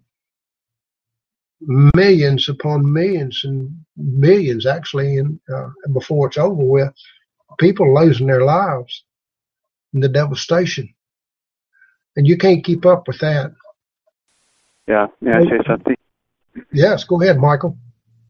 millions upon millions and billions actually, and uh, before it's over with, people losing their lives and the devastation, and you can't keep up with that. Yeah, may I say something? Yes, go ahead, Michael.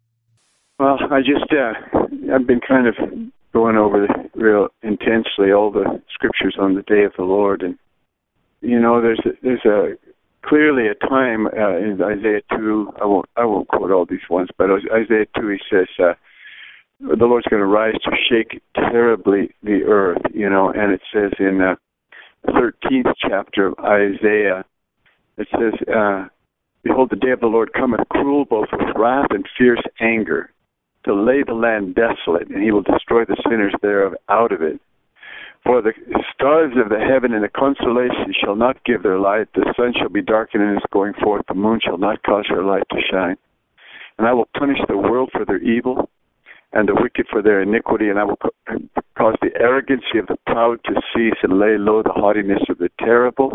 Well, I just uh, I've been kind of going over the, real intensely all the scriptures on the day of the Lord, and you know, there's a, there's a clearly a time uh, in Isaiah two. I won't I won't quote all these ones, but Isaiah two, he says uh, the Lord's going to rise to shake terribly the earth. You know, and it says in uh, the thirteenth chapter of Isaiah, it says, uh, "Behold, the day of the Lord cometh, cruel both with wrath and fierce anger, to lay the land desolate, and he will destroy the sinners thereof out of it. For the stars of the heaven and the constellations shall not give their light. The sun shall be darkened in its going forth. The moon shall not cause her light to shine. And I will punish the world for their evil, and the wicked for their iniquity. And I will cause the arrogancy of the proud to cease, and lay low the haughtiness of the terrible."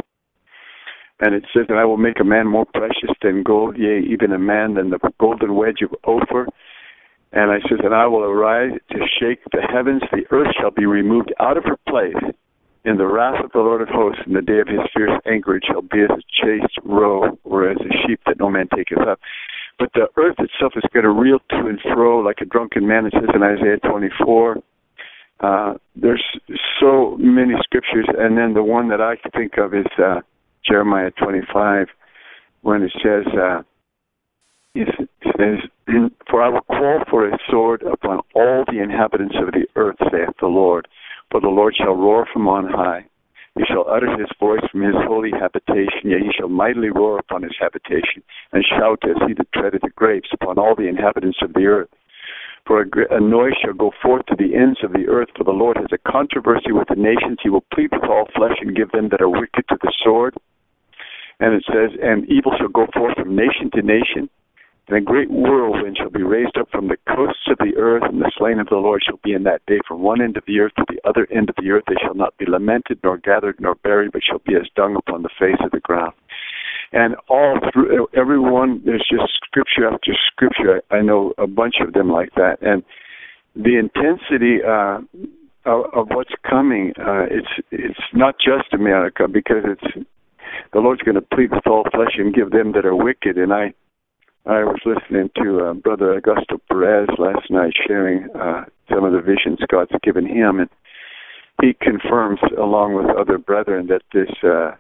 And it says, "And I will make a man more precious than gold, yea, even a man than the golden wedge of Ophir." And I says, "And I will arise to shake the heavens. The earth shall be removed out of her place in the wrath of the Lord of hosts. In the day of his fierce anger it shall be as a chased roe, or as a sheep that no man taketh up." But the earth itself is going to reel to and fro like a drunken man, it says in Isaiah twenty-four. Uh, there's so many scriptures. And then the one that I think of is uh, Jeremiah twenty-five, when it says, uh, it says, "For I will call for a sword upon all the inhabitants of the earth, saith the Lord. For the Lord shall roar from on high. He shall utter his voice from his holy habitation. Yea, he shall mightily roar upon his habitation, and shout as he that treadeth the grapes upon all the inhabitants of the earth. For a, a noise shall go forth to the ends of the earth, for the Lord has a controversy with the nations. He will plead with all flesh, and give them that are wicked to the sword." And it says, "And evil shall go forth from nation to nation, and a great whirlwind shall be raised up from the coasts of the earth, and the slain of the Lord shall be in that day from one end of the earth to the other end of the earth. They shall not be lamented, nor gathered, nor buried, but shall be as dung upon the face of the ground." And all through, everyone, there's just scripture after scripture. I know a bunch of them like that. And the intensity uh, of, of what's coming, uh, it's it's not just America, because it's the Lord's going to plead with all flesh and give them that are wicked. And I I was listening to uh, Brother Augusto Perez last night, sharing uh, some of the visions God's given him, and he confirms, along with other brethren, that this uh,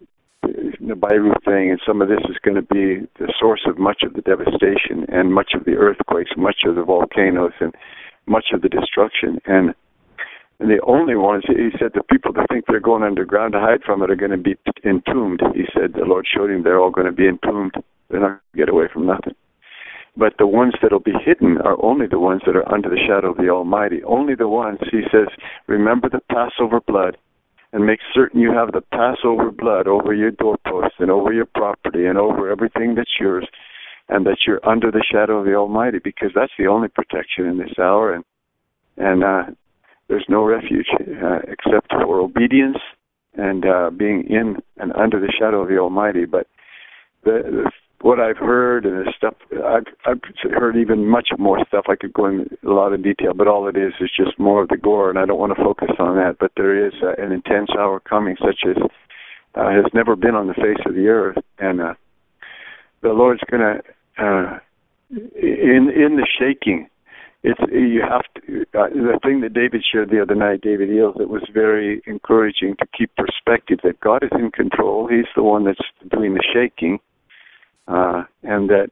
the Beirut thing and some of this is going to be the source of much of the devastation and much of the earthquakes, much of the volcanoes, and much of the destruction. And, and the only ones, he said, the people that think they're going underground to hide from it are going to be entombed. He said the Lord showed him they're all going to be entombed. They're not going to get away from nothing. But the ones that will be hidden are only the ones that are under the shadow of the Almighty. Only the ones, he says, remember the Passover blood, and make certain you have the Passover blood over your doorposts and over your property and over everything that's yours, and that you're under the shadow of the Almighty, because that's the only protection in this hour. And and uh, there's no refuge uh, except for obedience and uh, being in and under the shadow of the Almighty. But the, the what I've heard and the stuff, I've, I've heard even much more stuff. I could go in a lot of detail, but all it is is just more of the gore, and I don't want to focus on that. But there is uh, an intense hour coming, such as uh, has never been on the face of the earth, and uh, the Lord's going to, uh, in in the shaking, it's you have to. Uh, the thing that David shared the other night, David Eales, it was very encouraging to keep perspective that God is in control. He's the one that's doing the shaking, uh, and that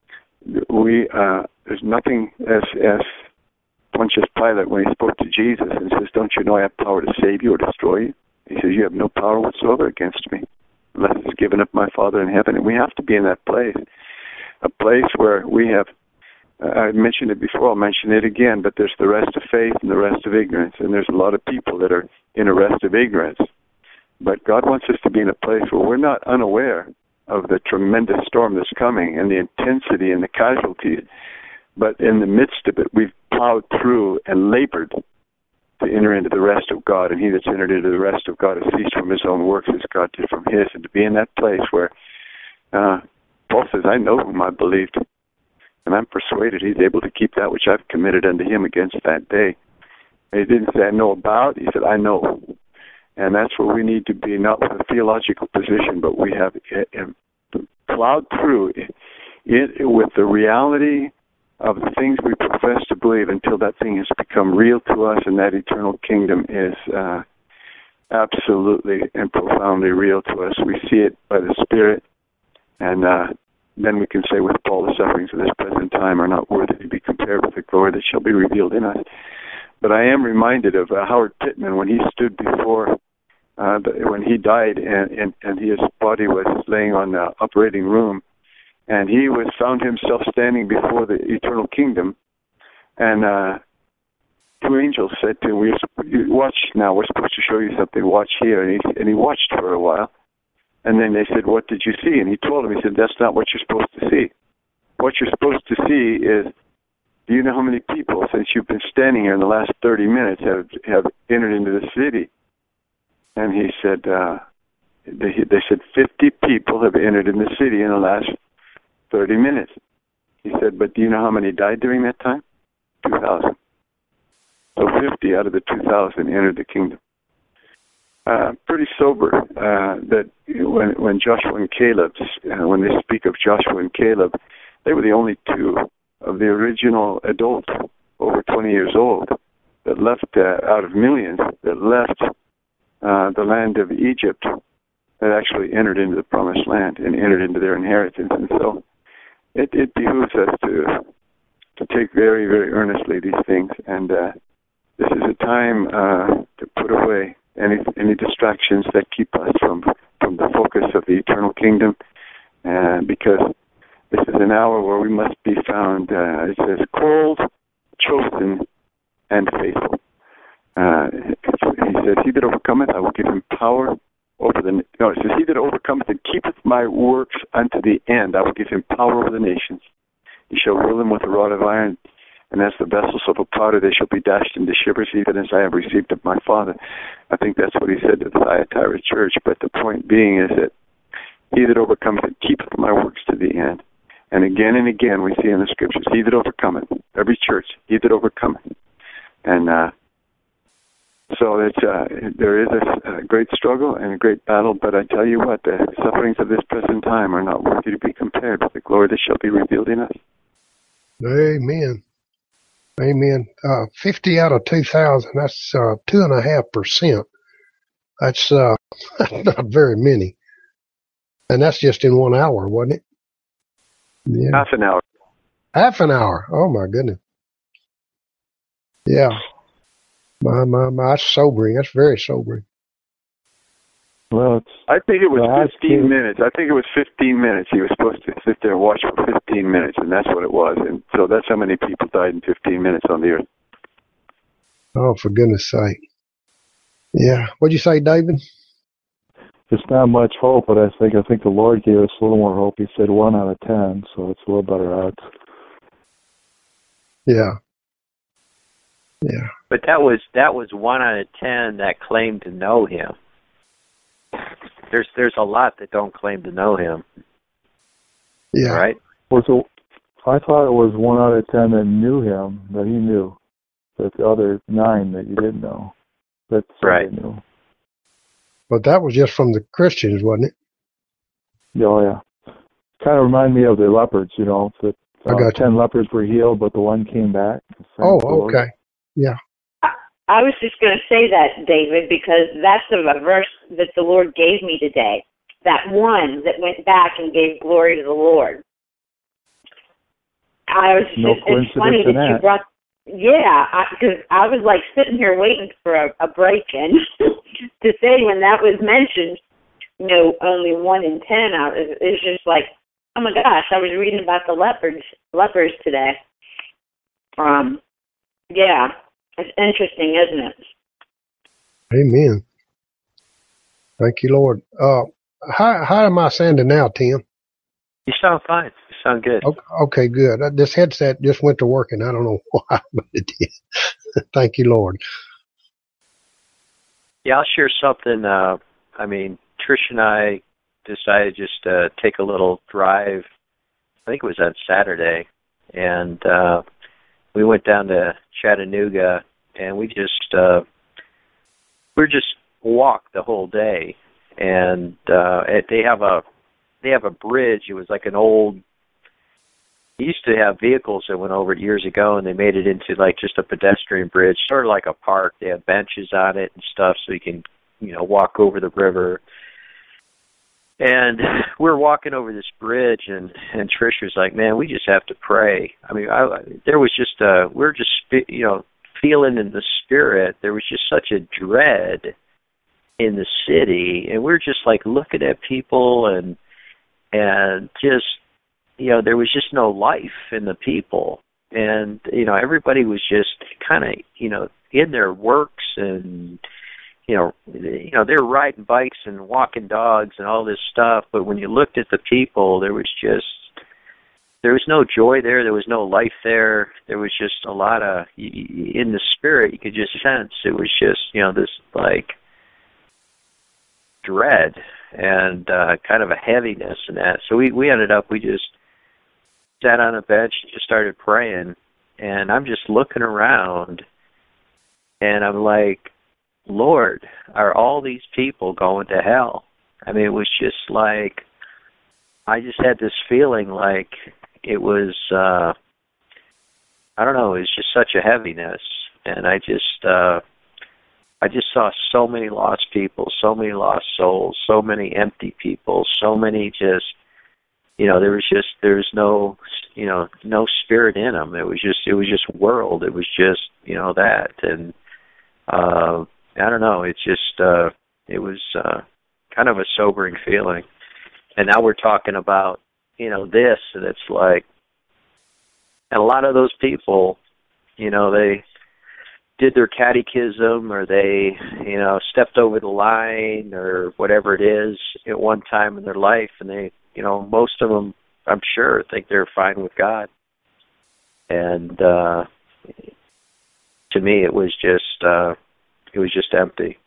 we uh, there's nothing as as Pontius Pilate when he spoke to Jesus and says, "Don't you know I have power to save you or destroy you?" He says, "You have no power whatsoever against me, unless it's given up my Father in heaven." And we have to be in that place, a place where we have. Uh, I mentioned it before, I'll mention it again, but there's the rest of faith and the rest of ignorance, and there's a lot of people that are in a rest of ignorance. But God wants us to be in a place where we're not unaware of the tremendous storm that's coming and the intensity and the casualties, but in the midst of it, we've plowed through and labored to enter into the rest of God, and he that's entered into the rest of God has ceased from his own works as God did from his, and to be in that place where uh, Paul says, "I know whom I believed, and I'm persuaded he's able to keep that which I've committed unto him against that day." And he didn't say, "I know about," he said, "I know." And that's where we need to be, not with a theological position, but we have uh, plowed through it, it with the reality of the things we profess to believe until that thing has become real to us, and that eternal kingdom is uh, absolutely and profoundly real to us. We see it by the Spirit, and uh, then we can say with Paul, the sufferings of this present time are not worthy to be compared with the glory that shall be revealed in us. But I am reminded of uh, Howard Pittman when he stood before, uh, the, when he died, and, and, and his body was laying on the operating room, and he was found himself standing before the eternal kingdom, and uh, two angels said to him, "We watch now. We're supposed to show you something. Watch here." And he and he watched for a while, and then they said, "What did you see?" And he told them, he said, "That's not what you're supposed to see. What you're supposed to see is, do you know how many people, since you've been standing here in the last thirty minutes, have have entered into the city?" And he said, uh, they, they said, fifty people have entered in the city in the last thirty minutes. He said, "But do you know how many died during that time? two thousand. So fifty out of the two thousand entered the kingdom. Uh, pretty sober uh, that when when Joshua and Caleb, uh, when they speak of Joshua and Caleb, they were the only two of the original adults over twenty years old that left uh, out of millions that left uh, the land of Egypt, that actually entered into the promised land and entered into their inheritance. And so it, it behooves us to to take very, very earnestly these things. And uh, this is a time uh, to put away any any distractions that keep us from, from the focus of the eternal kingdom, uh, because this is an hour where we must be found, uh, it says, called, chosen, and faithful. Uh, he says, "He that overcometh, I will give him power over the..." No, it says, "He that overcometh and keepeth my works unto the end, I will give him power over the nations. He shall rule them with a rod of iron, and as the vessels of a potter, they shall be dashed into shivers, even as I have received of my Father." I think that's what he said to the Thyatira church. But the point being is that he that overcometh and keepeth my works to the end. And again and again we see in the scriptures, he that overcometh, every church, he that overcometh. And uh, so it's, uh, there is a, a great struggle and a great battle, but I tell you what, the sufferings of this present time are not worthy to be compared with the glory that shall be revealed in us. Amen. Amen. Uh, fifty out of two thousand, that's uh, two and a half percent. That's uh, not very many. And that's just in one hour, wasn't it? Yeah. Half an hour. Half an hour. Oh, my goodness. Yeah. My, my, my, that's sobering. That's very sobering. Well, it's, I think it was well, fifteen minutes. I think it was fifteen minutes. He was supposed to sit there and watch for fifteen minutes, and that's what it was. And so that's how many people died in fifteen minutes on the earth. Oh, for goodness sake. Yeah. What'd you say, David? it's not much hope, but I think I think the Lord gave us a little more hope. He said one out of ten, so it's a little better odds. Yeah. Yeah. But that was that was one out of ten that claimed to know him. There's there's a lot that don't claim to know him. Yeah. Right? Was it, I thought it was one out of ten that knew him, that he knew. But the other nine that you didn't know. That right. knew. But that was just from the Christians, wasn't it? Oh, yeah. Kind of remind me of the leopards, you know, that I got uh, ten lepers were healed, but the one came back. Oh, okay. Yeah. I, I was just going to say that, David, because that's a verse that the Lord gave me today. That one that went back and gave glory to the Lord. I was no just, it's funny that, that you brought, yeah, because I, I was like sitting here waiting for a, a break-in to say when that was mentioned, you know, only one in ten. I was, it's just like, oh my gosh, I was reading about the lepers, lepers today. Um, yeah, it's interesting, isn't it? Amen. Thank you, Lord. Uh, how how am I sounding now, Tim? You sound fine. You sound good. Okay, okay, good. This headset just went to working. I don't know why, but it did. Thank you, Lord. Yeah, I'll share something. Uh, I mean, Trish and I decided just to take a little drive. I think it was on Saturday, and uh, we went down to Chattanooga, and we just uh, we just walked the whole day. And uh, they have a they have a bridge. It was like an old. They used to have vehicles that went over it years ago, and they made it into like just a pedestrian bridge, sort of like a park. They have benches on it and stuff, so you can, you know, walk over the river. And we're walking over this bridge, and and Trish was like, "Man, we just have to pray." I mean, I, there was just a we're just you know feeling in the spirit. There was just such a dread in the city, and we're just like looking at people, and and just you know there was just no life in the people, and you know everybody was just kind of you know in their works, and you know you know they were riding bikes and walking dogs and all this stuff, but when you looked at the people, there was just there was no joy there, there was no life there, there was just a lot of in the spirit you could just sense it was just you know this like dread and uh, kind of a heaviness in that. So we, we ended up, we just sat on a bench and just started praying. And I'm just looking around, and I'm like, Lord, are all these people going to hell? I mean, it was just like, I just had this feeling like it was, uh, I don't know, it was just such a heaviness. And I just, uh, I just saw so many lost people, so many lost souls, so many empty people, so many just, you know, there was just, there was no, you know, no spirit in them. It was just, it was just world. It was just, you know, that. And uh, I don't know, it's just, uh, it was uh, kind of a sobering feeling. And now we're talking about, you know, this, and it's like, and a lot of those people, you know, they, did their catechism, or they, you know, stepped over the line, or whatever it is at one time in their life, and they, you know, most of them, I'm sure, think they're fine with God. And uh, to me, it was just, uh, it was just empty.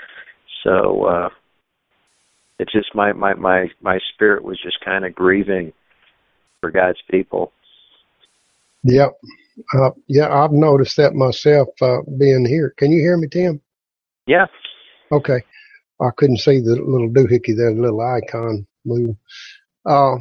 So uh, it's just my my my my spirit was just kind of grieving for God's people. Yep. Uh, yeah, I've noticed that myself uh, being here. Can you hear me, Tim? Yeah. Okay. I couldn't see the little doohickey there, the little icon move. Uh,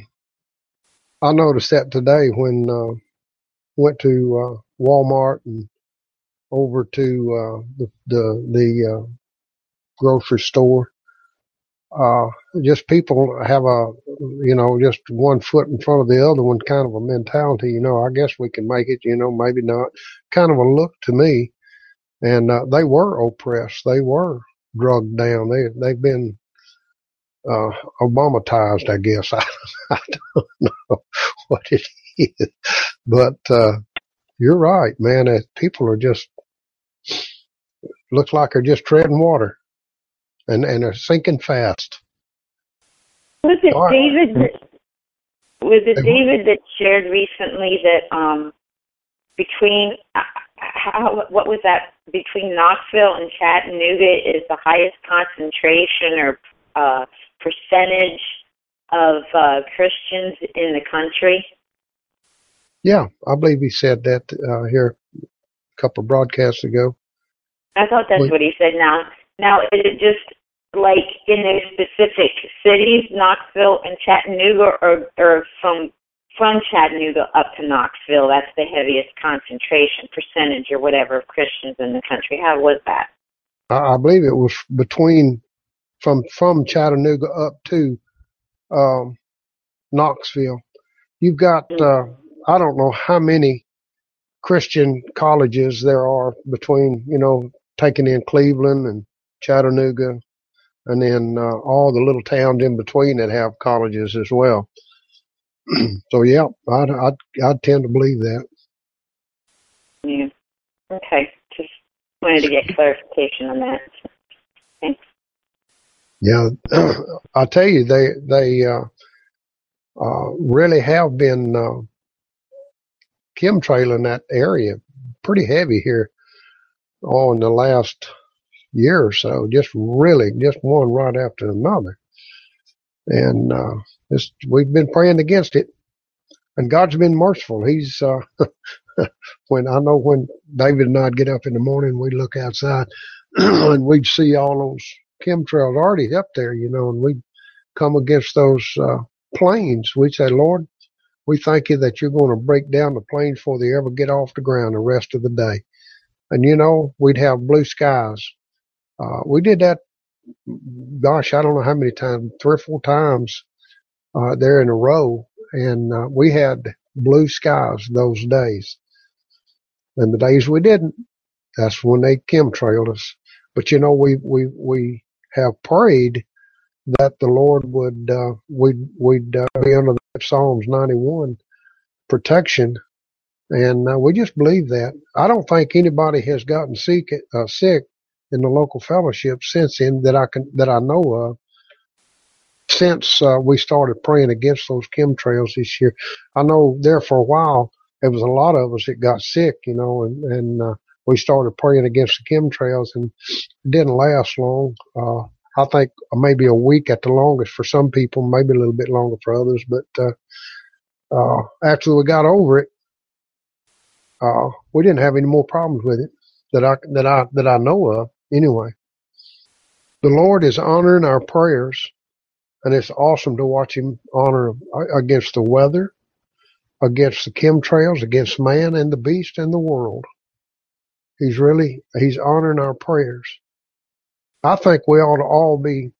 I noticed that today when uh, went to uh, Walmart and over to uh, the the, the uh, grocery store. Uh, just people have a, you know, just one foot in front of the other one kind of a mentality, you know, I guess we can make it, you know, maybe not, kind of a look to me. And, uh, they were oppressed. They were drugged down. They, they've been, uh, Obamatized, I guess. I, I don't know what it is, but, uh, you're right, man. Uh, people are just, looks like they're just treading water. And, and they're sinking fast. Was it right. David that, was it David that shared recently that um, between, uh, how, what was that, between Knoxville and Chattanooga is the highest concentration or uh, percentage of uh, Christians in the country? Yeah, I believe he said that uh, here a couple of broadcasts ago. I thought that's we, what he said. Now, now is it just like in those specific cities, Knoxville and Chattanooga, or, or from from Chattanooga up to Knoxville, that's the heaviest concentration percentage or whatever of Christians in the country. How was that? I believe it was between from from Chattanooga up to um, Knoxville. You've got uh, I don't know how many Christian colleges there are between, you know, taking in Cleveland and Chattanooga, and then uh, all the little towns in between that have colleges as well. So yeah, I'd, I'd I'd tend to believe that. Yeah. Okay. Just wanted to get clarification on that. Thanks. Yeah, I tell you, they they uh, uh, really have been uh, chemtrailing that area pretty heavy here on the last year or so. Just really, just one right after another, and uh, it's, we've been praying against it, and God's been merciful. He's uh, when I know when David and I'd get up in the morning, we'd look outside and we'd see all those chemtrails already up there, you know, and we'd come against those uh, planes. We'd say, Lord, we thank you that you're going to break down the planes before they ever get off the ground the rest of the day. And, you know, we'd have blue skies. Uh, we did that, gosh, I don't know how many times, three or four times uh, there in a row. And uh, we had blue skies those days. And the days we didn't, that's when they chemtrailed us. But, you know, we, we, we have prayed that the Lord would, uh, we'd, we'd uh, be under that Psalms ninety-one protection. And uh, we just believe that. I don't think anybody has gotten sick, uh, sick in the local fellowship since then that I can, that I know of, since uh, we started praying against those chemtrails this year. I know there for a while, there was a lot of us that got sick, you know, and, and uh, we started praying against the chemtrails, and it didn't last long. Uh, I think maybe a week at the longest for some people, maybe a little bit longer for others. But uh, uh, after we got over it, uh, we didn't have any more problems with it that I that I that I know of. Anyway, the Lord is honoring our prayers, and it's awesome to watch Him honor against the weather, against the chemtrails, against man and the beast and the world. He's really, He's honoring our prayers. I think we ought to all be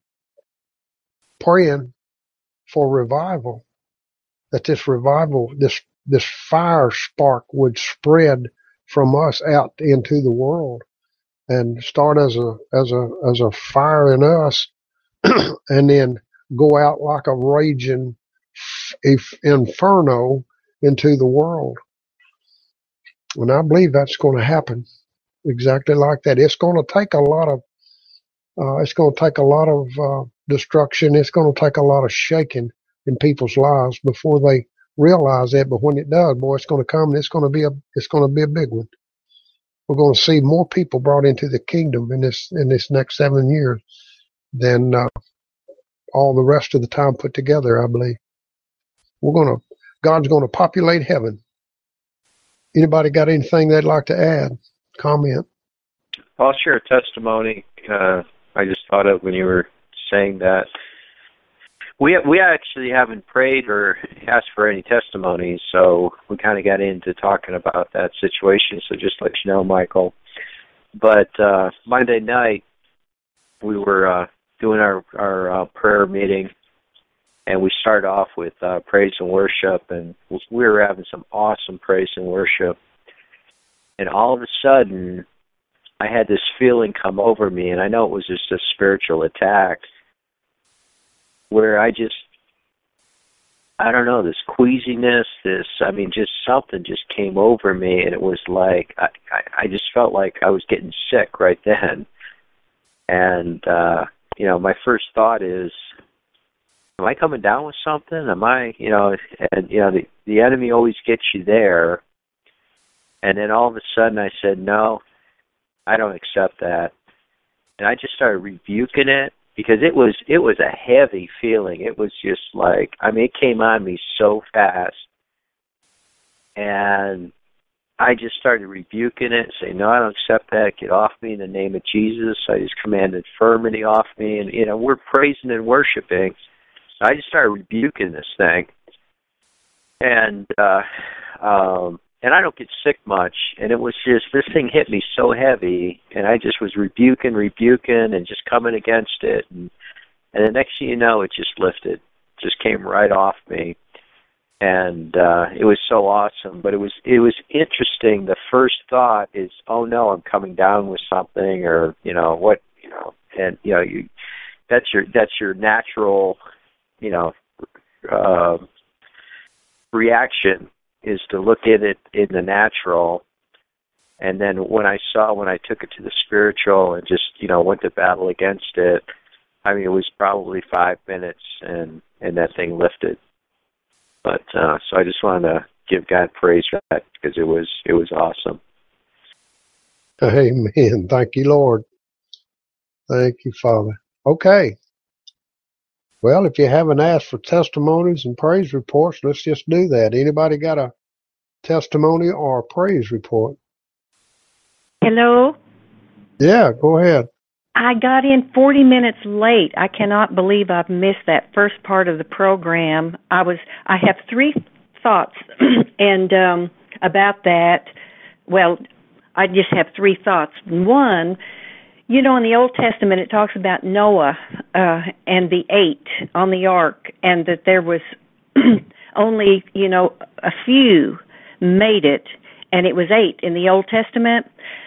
praying for revival, that this revival, this, this fire spark would spread from us out into the world and start as a, as a, as a fire in us and then go out like a raging inferno into the world. And I believe that's going to happen exactly like that. It's going to take a lot of, uh, it's going to take a lot of, uh, destruction. It's going to take a lot of shaking in people's lives before they realize that. But when it does, boy, it's going to come and it's going to be a, it's going to be a big one. We're going to see more people brought into the kingdom in this, in this next seven years than, uh, all the rest of the time put together, I believe. We're going to, God's going to populate heaven. Anybody got anything they'd like to add? Comment? I'll share a testimony. Uh, I just thought of when you were saying that. We we actually haven't prayed or asked for any testimonies, so we kind of got into talking about that situation. So just to let you know, Michael. But uh, Monday night, we were uh, doing our, our uh, prayer meeting, and we started off with uh, praise and worship, and we were having some awesome praise and worship. And all of a sudden, I had this feeling come over me, and I know it was just a spiritual attack, where I just, I don't know, this queasiness, this, I mean, just something just came over me, and it was like, I, I, I just felt like I was getting sick right then. And, uh, you know, my first thought is, am I coming down with something? Am I, you know, and, you know, the, the enemy always gets you there. And then all of a sudden I said, no, I don't accept that. And I just started rebuking it because it was, it was a heavy feeling. It was just like, I mean, it came on me so fast. And I just started rebuking it, saying, no, I don't accept that. Get off me in the name of Jesus. I just commanded infirmity off me. And, you know, we're praising and worshiping. I just started rebuking this thing. and uh, um, and I don't get sick much, and it was just this thing hit me so heavy, and I just was rebuking, rebuking, and just coming against it, and and the next thing you know, it just lifted, just came right off me. And uh, it was so awesome, but it was it was interesting. The first thought is, "Oh no, I'm coming down with something," or you know what, you know, and you know you that's your that's your natural, you know, uh, reaction is to look at it in the natural. And then when I saw when I took it to the spiritual and just you know went to battle against it, I mean it was probably five minutes and and that thing lifted. But uh, so I just wanted to give God praise for that because it was it was awesome. Amen. Thank you, Lord. Thank you, Father. Okay. Well, if you haven't asked for testimonies and praise reports, let's just do that. Anybody got a testimony or a praise report? Hello? Yeah, go ahead. I got in forty minutes late. I cannot believe I've missed that first part of the program. I was I have three thoughts and um about that. Well, I just have three thoughts. One, you know, in the Old Testament it talks about Noah uh and the eight on the ark, and that there was only, you know, a few made it, and it was eight in the Old Testament.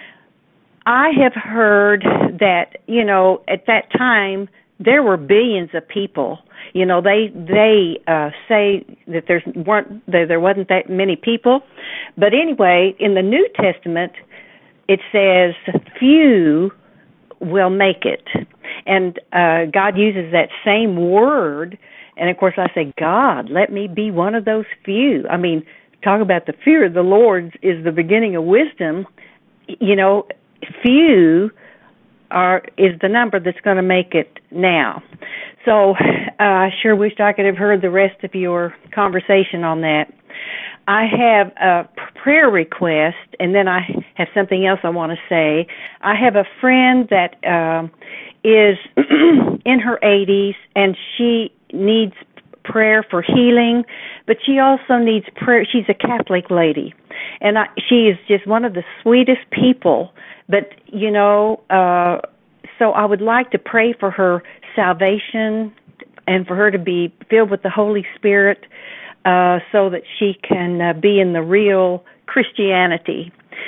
I have heard that, you know, at that time there were billions of people. You know, they they uh, say that there's weren't that there wasn't that many people, but anyway, in the New Testament it says few will make it, and uh, God uses that same word. And of course, I say, God, let me be one of those few. I mean, talk about the fear of the Lord is the beginning of wisdom. You know. Few are is the number that's going to make it now. So uh, I sure wished I could have heard the rest of your conversation on that. I have a prayer request, and then I have something else I want to say. I have a friend that uh, is in her eighties, and she needs prayer for healing, but she also needs prayer. She's a Catholic lady, and I, she is just one of the sweetest people. But, you know, uh, so I would like to pray for her salvation and for her to be filled with the Holy Spirit uh, so that she can uh, be in the real Christianity.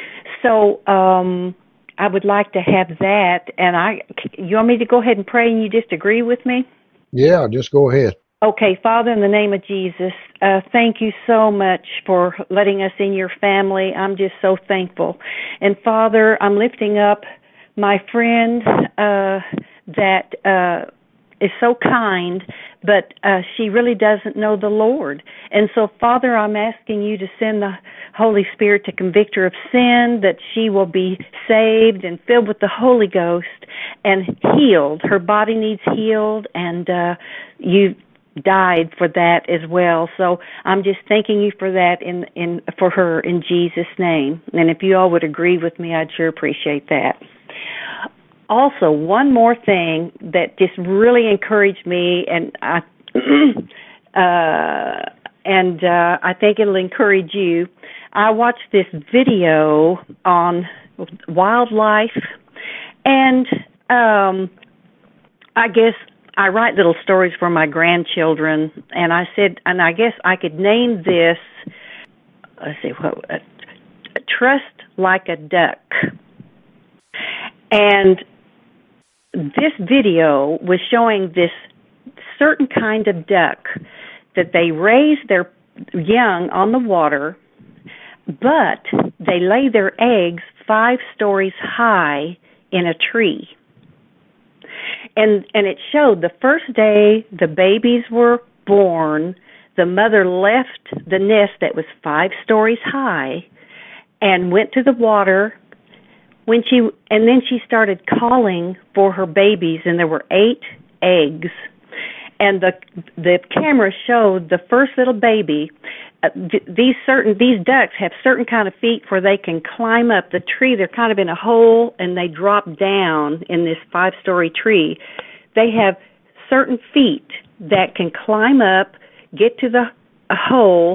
So um, I would like to have that. And I, you want me to go ahead and pray and you just agree with me? Yeah, just go ahead. Okay, Father, in the name of Jesus, uh, thank you so much for letting us in your family. I'm just so thankful. And Father, I'm lifting up my friend uh, that uh, is so kind, but uh, she really doesn't know the Lord. And so, Father, I'm asking you to send the Holy Spirit to convict her of sin, that she will be saved and filled with the Holy Ghost and healed. Her body needs healed, and uh, you died for that as well. So I'm just thanking you for that in in for her in Jesus' name. And if you all would agree with me, I'd sure appreciate that. Also, one more thing that just really encouraged me, and I uh, and uh, I think it'll encourage you. I watched this video on wildlife, and um, I guess I write little stories for my grandchildren, and I said, and I guess I could name this, let's see, what, uh, Trust Like a Duck. And this video was showing this certain kind of duck that they raise their young on the water, but they lay their eggs five stories high in a tree. And and it showed the first day the babies were born, the mother left the nest that was five stories high and went to the water. When she and then she started calling for her babies, and there were eight eggs. And the the camera showed the first little baby. Uh, th- these certain these ducks have certain kind of feet where they can climb up the tree. They're kind of in a hole, and they drop down in this five-story tree. They have certain feet that can climb up, get to the a hole,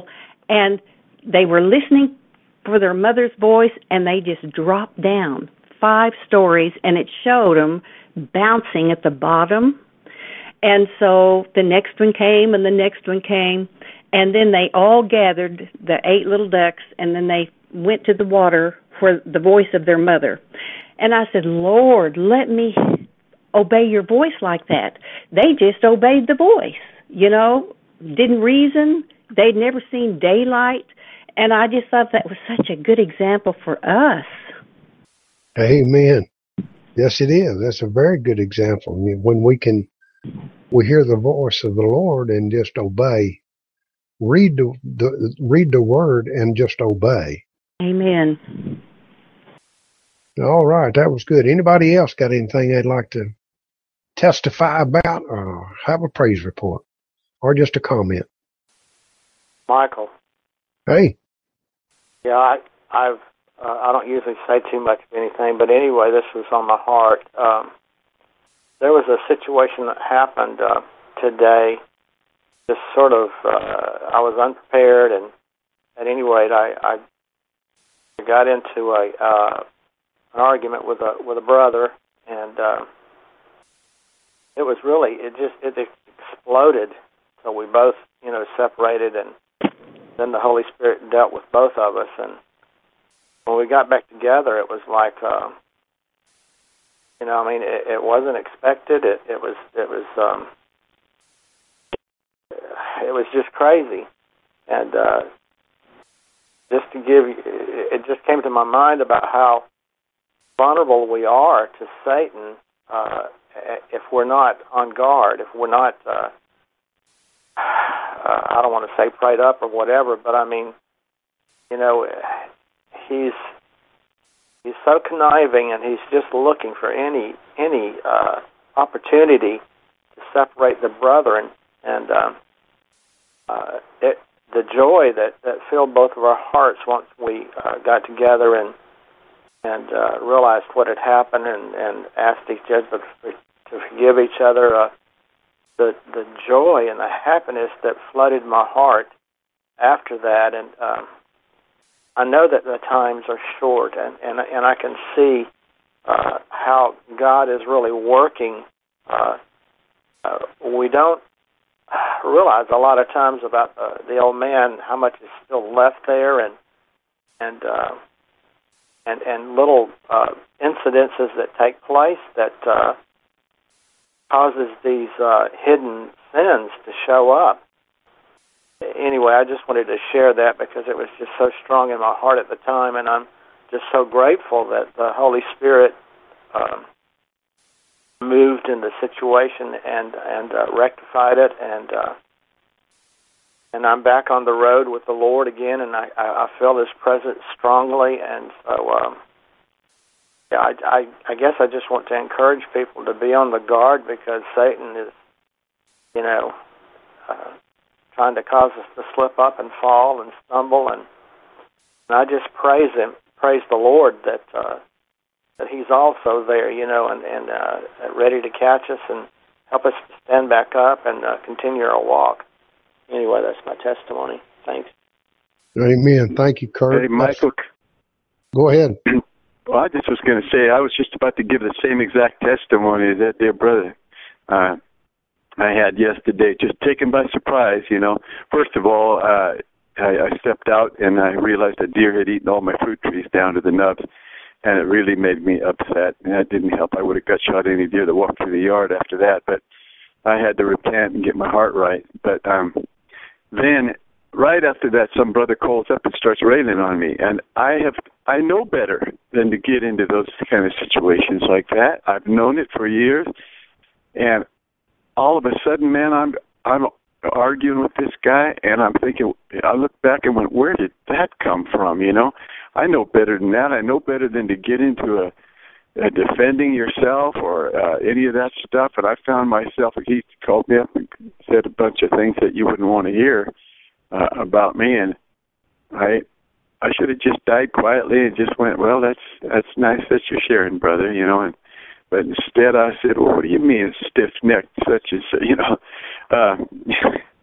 And they were listening for their mother's voice, and they just dropped down five stories, and it showed them bouncing at the bottom. And so the next one came, and the next one came, and then they all gathered, the eight little ducks, and then they went to the water for the voice of their mother. And I said, Lord, let me obey your voice like that. They just obeyed the voice, you know, didn't reason. They'd never seen daylight. And I just thought that was such a good example for us. Amen. Yes, it is. That's a very good example. When we can, we hear the voice of the Lord and just obey. Read the, the read the word and just obey. Amen. All right, that was good. Anybody else got anything they'd like to testify about or have a praise report or just a comment? Michael. Hey. Yeah, I I've uh, I don't usually say too much of anything, but anyway, this was on my heart. Um, there was a situation that happened uh, today. Just sort of, uh, I was unprepared, and at any rate, I, I got into a uh, an argument with a with a brother, and uh, it was really it just it exploded. So we both, you know, separated, and then the Holy Spirit dealt with both of us. And when we got back together, it was like, uh, you know, I mean, it, it wasn't expected. It, it was it was um, it was just crazy, and uh, just to give you, it just came to my mind about how vulnerable we are to Satan uh, if we're not on guard, if we're not, uh, uh, I don't want to say prayed up or whatever, but I mean, you know, he's he's so conniving, and he's just looking for any any uh, opportunity to separate the brethren, and um, uh, it, the joy that, that filled both of our hearts once we uh, got together and and uh, realized what had happened, and, and asked each other to forgive each other. Uh, the the joy and the happiness that flooded my heart after that, and um, I know that the times are short, and, and, and I can see uh, how God is really working. Uh, uh, we don't realize a lot of times about uh, the old man, how much is still left there, and and uh, and and little uh, incidences that take place that uh, causes these uh, hidden sins to show up. Anyway, I just wanted to share that because it was just so strong in my heart at the time, and I'm just so grateful that the Holy Spirit um, moved in the situation and and uh, rectified it, and uh, and I'm back on the road with the Lord again, and I, I feel His presence strongly, and so um, yeah, I, I I guess I just want to encourage people to be on the guard, because Satan is, you know, uh, trying to cause us to slip up and fall and stumble, and, and I just praise Him, praise the Lord that uh, that He's also there, you know, and, and uh, ready to catch us and help us to stand back up and uh, continue our walk. Anyway, that's my testimony. Thanks. Amen. Thank you, Kurt. Hey, Michael. Go ahead. Well, I just was going to say, I was just about to give the same exact testimony that dear brother uh, I had yesterday, just taken by surprise, you know. First of all, uh, I, I stepped out and I realized a deer had eaten all my fruit trees down to the nubs, and it really made me upset, and that didn't help. I would have gut shot any deer that walked through the yard after that, but I had to repent and get my heart right. But um, then, right after that, some brother calls up and starts railing on me, and I have I know better than to get into those kind of situations like that. I've known it for years, and all of a sudden, man, I'm I'm arguing with this guy, and I'm thinking, I look back and went, where did that come from? You know, I know better than that. I know better than to get into a, a defending yourself or uh, any of that stuff. And I found myself, he called me up and said a bunch of things that you wouldn't want to hear uh, about me, and I I should have just died quietly and just went, well, that's that's nice that you're sharing, brother, you know, and but instead I said, well, what do you mean stiff-necked, such as, you know, uh,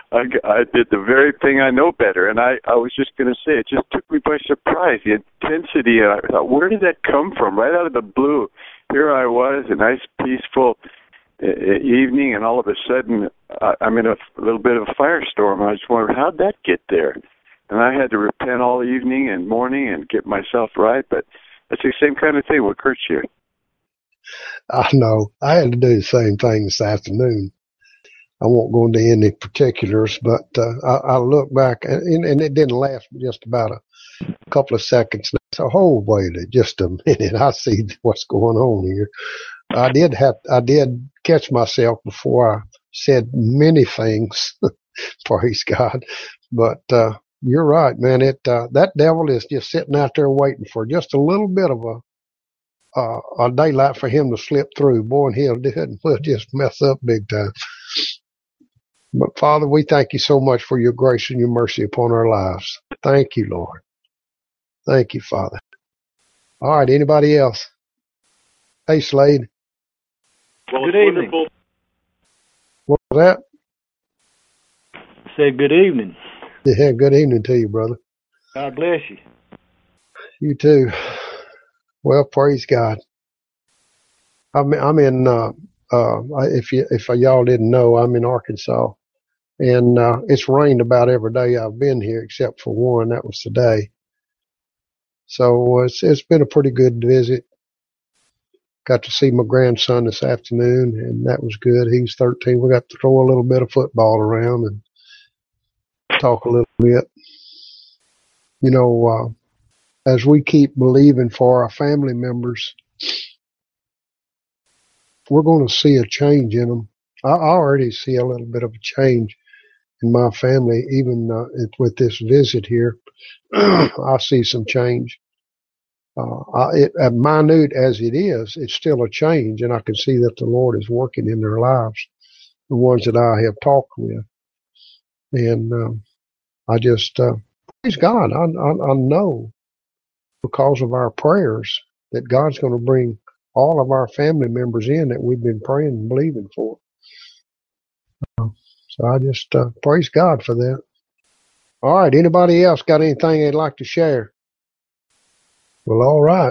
I, I did the very thing I know better, and I, I was just going to say, it just took me by surprise, the intensity. I thought, where did that come from? Right out of the blue. Here I was, a nice, peaceful uh, evening, and all of a sudden, uh, I'm in a little bit of a firestorm. I just wondered, how'd that get there? And I had to repent all evening and morning and get myself right, but that's the same kind of thing what Kurt's here. I know. I had to do the same thing this afternoon. I won't go into any particulars, but uh, I, I look back, and, and it didn't last just about a couple of seconds. So, oh, wait just a minute. I see what's going on here. I did have, I did catch myself before I said many things, praise God. But uh, you're right, man. It uh, that devil is just sitting out there waiting for just a little bit of a uh, a daylight for him to slip through. Boy, and he'll do it, and we'll just mess up big time. But Father, we thank you so much for your grace and your mercy upon our lives. Thank you, Lord. Thank you, Father. All right, anybody else? Hey, Slade. Well, good evening. Wonderful. What was that? I said good evening. Yeah, good evening to you, brother. God bless you. You too. Well, praise God. I'm, I'm in, uh, uh, if you, if y'all didn't know, I'm in Arkansas. And uh, it's rained about every day I've been here except for one. That was today. So it's it's been a pretty good visit. Got to see my grandson this afternoon, and that was good. He's thirteen. We got to throw a little bit of football around and talk a little bit. You know, uh, as we keep believing for our family members, we're going to see a change in them. I already see a little bit of a change in my family, even uh, with this visit here. I see some change. Uh, I, it, as minute as it is, it's still a change, and I can see that the Lord is working in their lives, the ones that I have talked with. And um, I just, uh, praise God, I, I, I know because of our prayers that God's going to bring all of our family members in that we've been praying and believing for. Uh, So I just uh, praise God for that. All right. Anybody else got anything they'd like to share? Well, all right.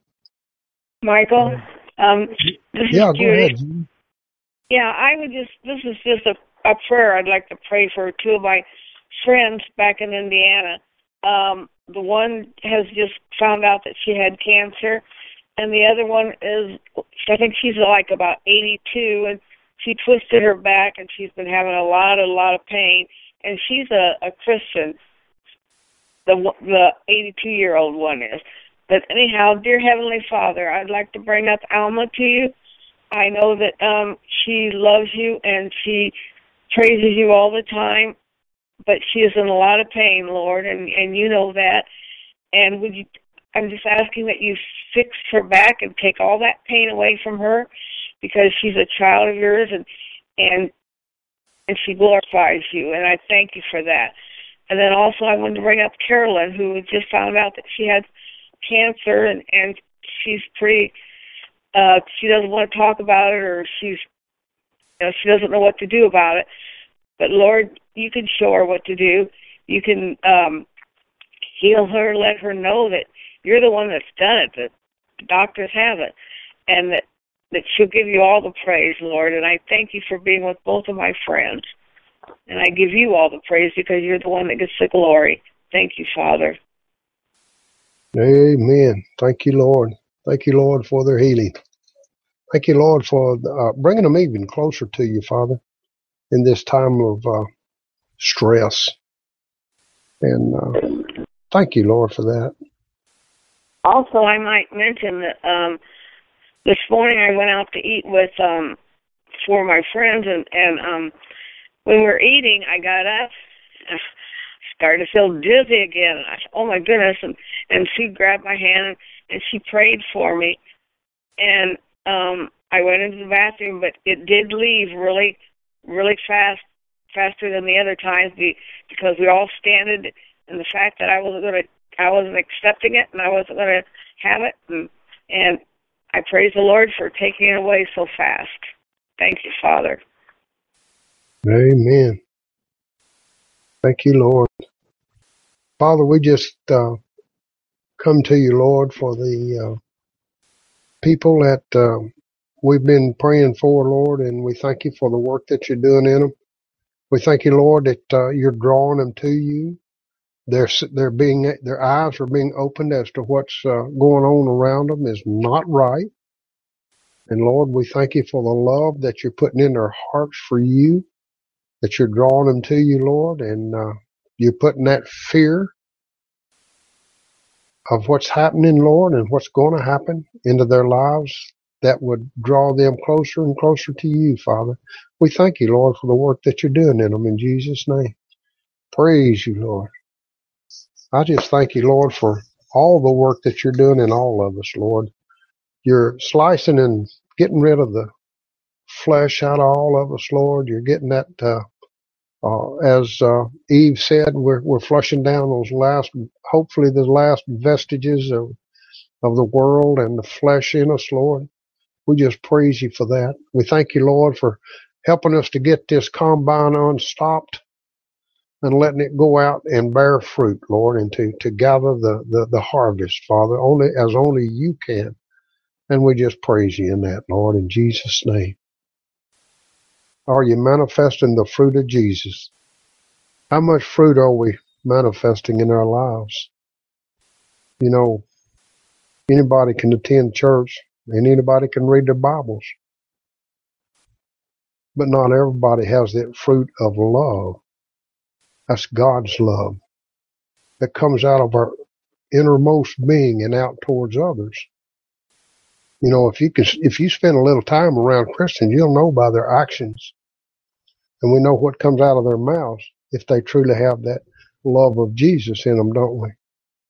Michael, um, this yeah, is go Judy. ahead. Yeah, I would just, this is just a, a prayer I'd like to pray for two of my friends back in Indiana. Um, the one has just found out that she had cancer, and the other one is, I think she's like about eighty-two, and she twisted her back, and she's been having a lot, a lot of pain. And she's a, a Christian. The the eighty-two-year-old one is. But anyhow, dear Heavenly Father, I'd like to bring up Alma to you. I know that um, she loves you and she praises you all the time, but she is in a lot of pain, Lord, and, and you know that. And would you? I'm just asking that you fix her back and take all that pain away from her, because she's a child of yours, and and and she glorifies you, and I thank you for that. And then also I wanted to bring up Carolyn, who just found out that she had cancer, and, and she's pretty, uh, she doesn't want to talk about it, or she's, you know, she doesn't know what to do about it. But Lord, you can show her what to do. You can um, heal her, let her know that you're the one that's done it, that the doctors haven't, and that that she'll give you all the praise, Lord. And I thank you for being with both of my friends. And I give you all the praise because you're the one that gets the glory. Thank you, Father. Amen. Thank you, Lord. Thank you, Lord, for their healing. Thank you, Lord, for uh, bringing them even closer to you, Father, in this time of uh, stress. And uh, thank you, Lord, for that. Also, I might mention that um, this morning I went out to eat with um, four of my friends, and, and um, when we were eating, I got up, I started to feel dizzy again. I said, oh, my goodness, and, and she grabbed my hand, and she prayed for me. And um, I went into the bathroom, but it did leave really, really fast, faster than the other times, because we all standed, and the fact that I wasn't going to, I wasn't accepting it, and I wasn't going to have it, and, and I praise the Lord for taking it away so fast. Thank you, Father. Amen. Thank you, Lord. Father, we just uh, come to you, Lord, for the uh, people that uh, we've been praying for, Lord, and we thank you for the work that you're doing in them. We thank you, Lord, that uh, you're drawing them to you. They're, they're being, their eyes are being opened as to what's uh, going on around them is not right. And Lord, we thank you for the love that you're putting in their hearts for you, that you're drawing them to you, Lord, and uh, you're putting that fear of what's happening, Lord, and what's going to happen into their lives that would draw them closer and closer to you, Father. We thank you, Lord, for the work that you're doing in them in Jesus' name. Praise you, Lord. I just thank you, Lord, for all the work that you're doing in all of us, Lord. You're slicing and getting rid of the flesh out of all of us, Lord. You're getting that, uh, uh, as uh, Eve said, we're, we're flushing down those last, hopefully the last vestiges of, of the world and the flesh in us, Lord. We just praise you for that. We thank you, Lord, for helping us to get this combine unstopped and letting it go out and bear fruit, Lord, and to, to gather the, the, the harvest, Father, only as only you can. And we just praise you in that, Lord, in Jesus' name. Are you manifesting the fruit of Jesus? How much fruit are we manifesting in our lives? You know, anybody can attend church and anybody can read their Bibles. But not everybody has that fruit of love. That's God's love that comes out of our innermost being and out towards others. You know, if you can, if you spend a little time around Christians, you'll know by their actions. And we know what comes out of their mouths if they truly have that love of Jesus in them, don't we?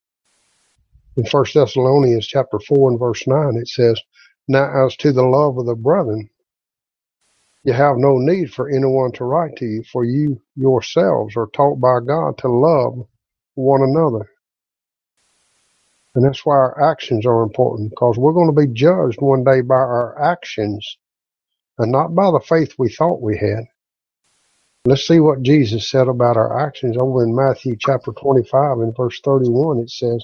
In First Thessalonians chapter four and verse nine, it says, "Now as to the love of the brethren, you have no need for anyone to write to you, for you yourselves are taught by God to love one another." And that's why our actions are important, because we're going to be judged one day by our actions and not by the faith we thought we had. Let's see what Jesus said about our actions over in Matthew chapter twenty-five and verse thirty-one. It says,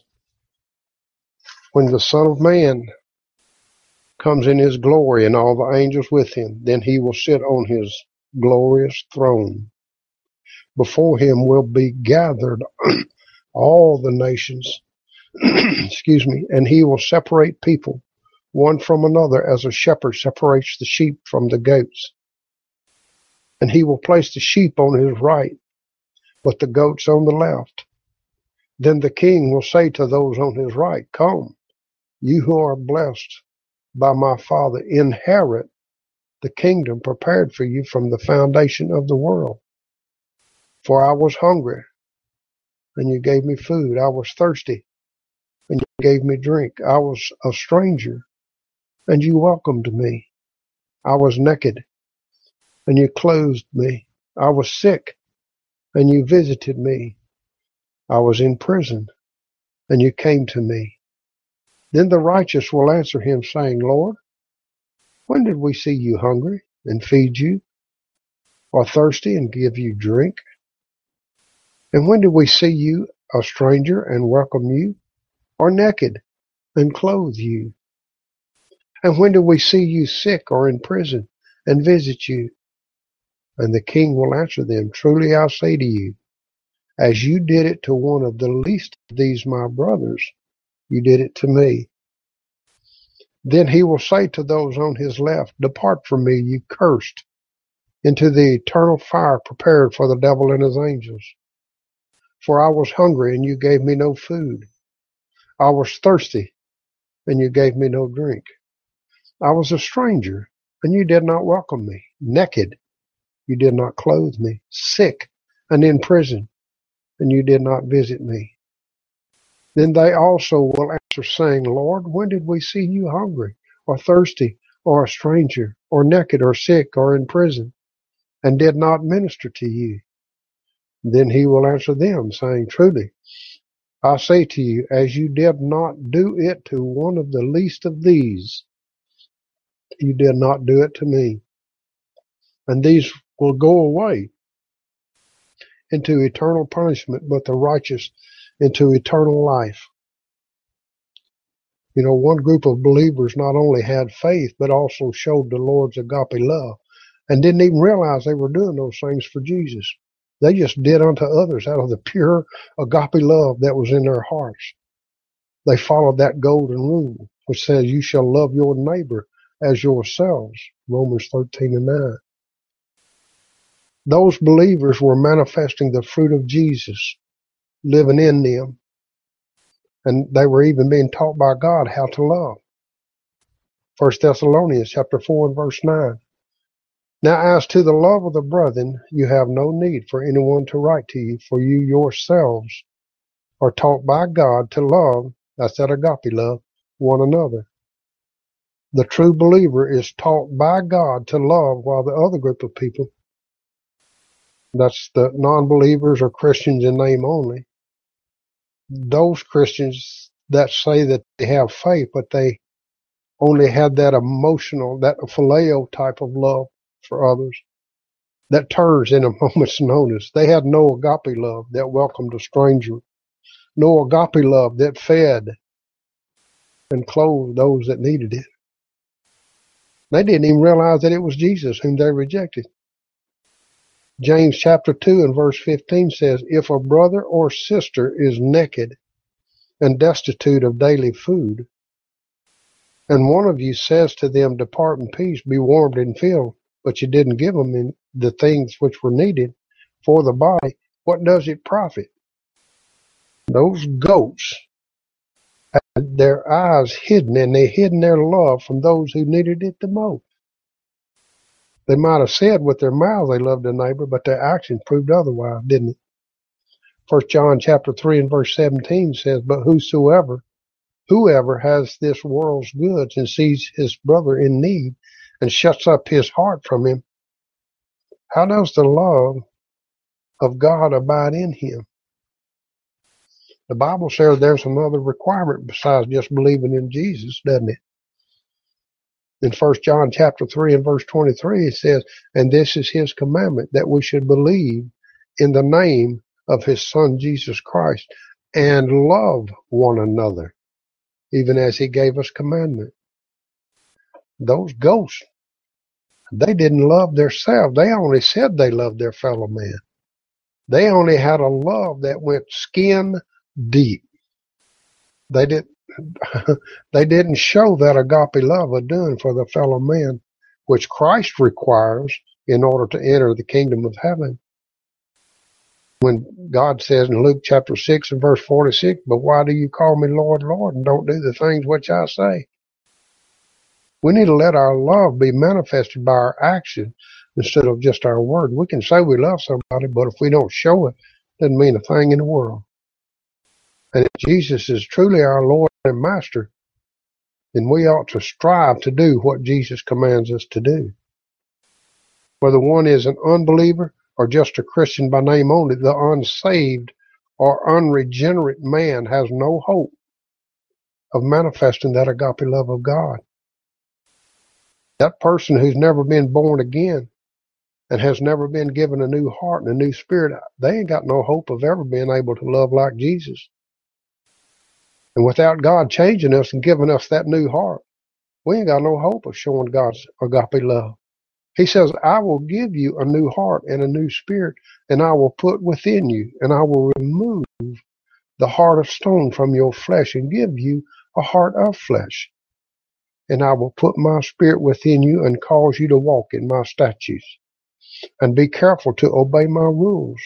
"When the Son of Man comes in his glory and all the angels with him, then he will sit on his glorious throne. Before him will be gathered all the nations, excuse me, and he will separate people one from another as a shepherd separates the sheep from the goats. And he will place the sheep on his right, but the goats on the left. Then the king will say to those on his right, 'Come, you who are blessed by my Father, inherit the kingdom prepared for you from the foundation of the world. For I was hungry, and you gave me food. I was thirsty, and you gave me drink. I was a stranger, and you welcomed me. I was naked, and you clothed me. I was sick, and you visited me. I was in prison, and you came to me.' Then the righteous will answer him, saying, 'Lord, when did we see you hungry and feed you, or thirsty and give you drink? And when did we see you a stranger and welcome you, or naked and clothe you? And when did we see you sick or in prison and visit you?' And the king will answer them, 'Truly I say to you, as you did it to one of the least of these my brothers, you did it to me.' Then he will say to those on his left, 'Depart from me, you cursed, into the eternal fire prepared for the devil and his angels. For I was hungry, and you gave me no food. I was thirsty, and you gave me no drink. I was a stranger, and you did not welcome me. Naked, you did not clothe me. Sick and in prison, and you did not visit me.' Then they also will answer, saying, 'Lord, when did we see you hungry, or thirsty, or a stranger, or naked, or sick, or in prison, and did not minister to you?' Then he will answer them, saying, 'Truly, I say to you, as you did not do it to one of the least of these, you did not do it to me.' And these will go away into eternal punishment, but the righteous into eternal life. You know, one group of believers not only had faith, but also showed the Lord's agape love and didn't even realize they were doing those things for Jesus. They just did unto others out of the pure agape love that was in their hearts. They followed that golden rule, which says, you shall love your neighbor as yourselves, Romans thirteen and nine. Those believers were manifesting the fruit of Jesus living in them. And they were even being taught by God how to love. First Thessalonians chapter four and verse nine. Now as to the love of the brethren, you have no need for anyone to write to you, for you yourselves are taught by God to love, that's that agape love, one another. The true believer is taught by God to love, while the other group of people, that's the non-believers or Christians in name only, those Christians that say that they have faith, but they only had that emotional, that phileo type of love for others, that turns in a moment's notice. They had no agape love that welcomed a stranger, no agape love that fed and clothed those that needed it. They didn't even realize that it was Jesus whom they rejected. James chapter two and verse fifteen says, if a brother or sister is naked and destitute of daily food, and one of you says to them, depart in peace, be warmed and filled, but you didn't give them in the things which were needed for the body, what does it profit? Those goats had their eyes hidden, and they hidden their love from those who needed it the most. They might have said with their mouths they loved their neighbor, but their actions proved otherwise, didn't it? First John chapter three and verse seventeen says, but whosoever, whoever has this world's goods and sees his brother in need and shuts up his heart from him, how does the love of God abide in him? The Bible says there's another requirement besides just believing in Jesus, doesn't it? In First John chapter three and verse twenty-three, it says, and this is his commandment, that we should believe in the name of his Son Jesus Christ and love one another, even as he gave us commandment. Those ghosts, they didn't love themselves. They only said they loved their fellow man. They only had a love that went skin deep. They did they didn't show that agape love of doing for the fellow man, which Christ requires in order to enter the kingdom of heaven. When God says in Luke chapter six and verse forty-six, but why do you call me Lord, Lord, and don't do the things which I say? We need to let our love be manifested by our action instead of just our word. We can say we love somebody, but if we don't show it, it doesn't mean a thing in the world. And if Jesus is truly our Lord and Master, then we ought to strive to do what Jesus commands us to do. Whether one is an unbeliever or just a Christian by name only, the unsaved or unregenerate man has no hope of manifesting that agape love of God. That person who's never been born again and has never been given a new heart and a new spirit, they ain't got no hope of ever being able to love like Jesus. And without God changing us and giving us that new heart, we ain't got no hope of showing God's agape love. He says, I will give you a new heart and a new spirit, and I will put within you, and I will remove the heart of stone from your flesh and give you a heart of flesh. And I will put my spirit within you and cause you to walk in my statutes and be careful to obey my rules.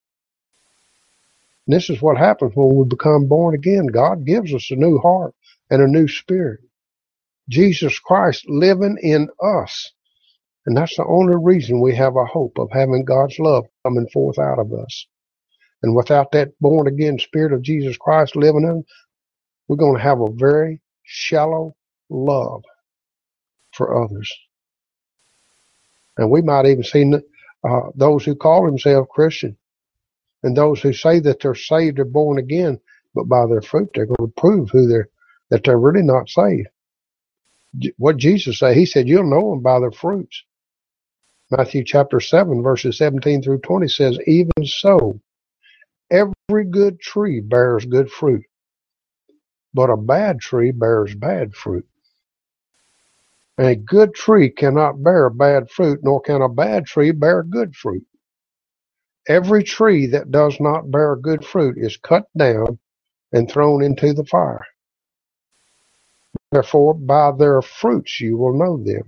And this is what happens when we become born again. God gives us a new heart and a new spirit. Jesus Christ living in us. And that's the only reason we have a hope of having God's love coming forth out of us. And without that born again spirit of Jesus Christ living in us, we're going to have a very shallow love for others. And we might even see uh, those who call themselves Christian and those who say that they're saved or born again, but by their fruit they're going to prove who they're, that they're really not saved. What Jesus said, he said, you'll know them by their fruits. Matthew chapter seven, verses seventeen through twenty says, even so, every good tree bears good fruit, but a bad tree bears bad fruit. And a good tree cannot bear bad fruit, nor can a bad tree bear good fruit. Every tree that does not bear good fruit is cut down and thrown into the fire. Therefore, by their fruits you will know them.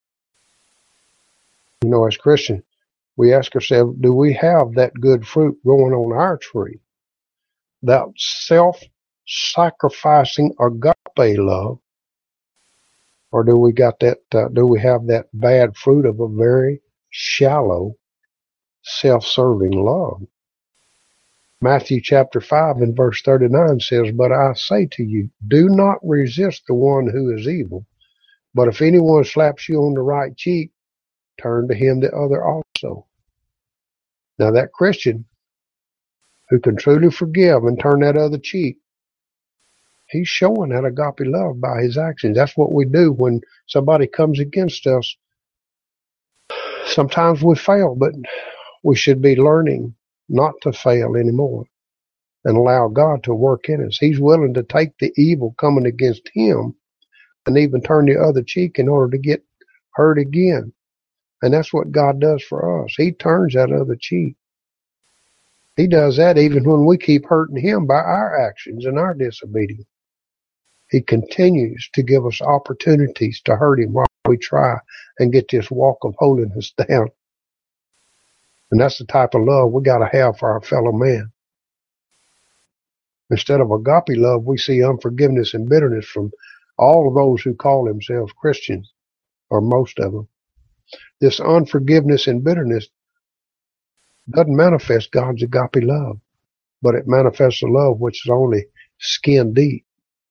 You know, as Christians, we ask ourselves, do we have that good fruit growing on our tree? That self-sacrificing agape love? Or do we got that, uh, do we have that bad fruit of a very shallow, self-serving love? Matthew chapter five and verse thirty-nine says, but I say to you, do not resist the one who is evil. But if anyone slaps you on the right cheek, turn to him the other also. Now that Christian who can truly forgive and turn that other cheek, he's showing that agape love by his actions. That's what we do when somebody comes against us. Sometimes we fail, but we should be learning not to fail anymore and allow God to work in us. He's willing to take the evil coming against him and even turn the other cheek in order to get hurt again. And that's what God does for us. He turns that other cheek. He does that even when we keep hurting him by our actions and our disobedience. He continues to give us opportunities to hurt him while we try and get this walk of holiness down. And that's the type of love we got to have for our fellow man. Instead of agape love, we see unforgiveness and bitterness from all of those who call themselves Christians, or most of them. This unforgiveness and bitterness doesn't manifest God's agape love, but it manifests a love which is only skin deep.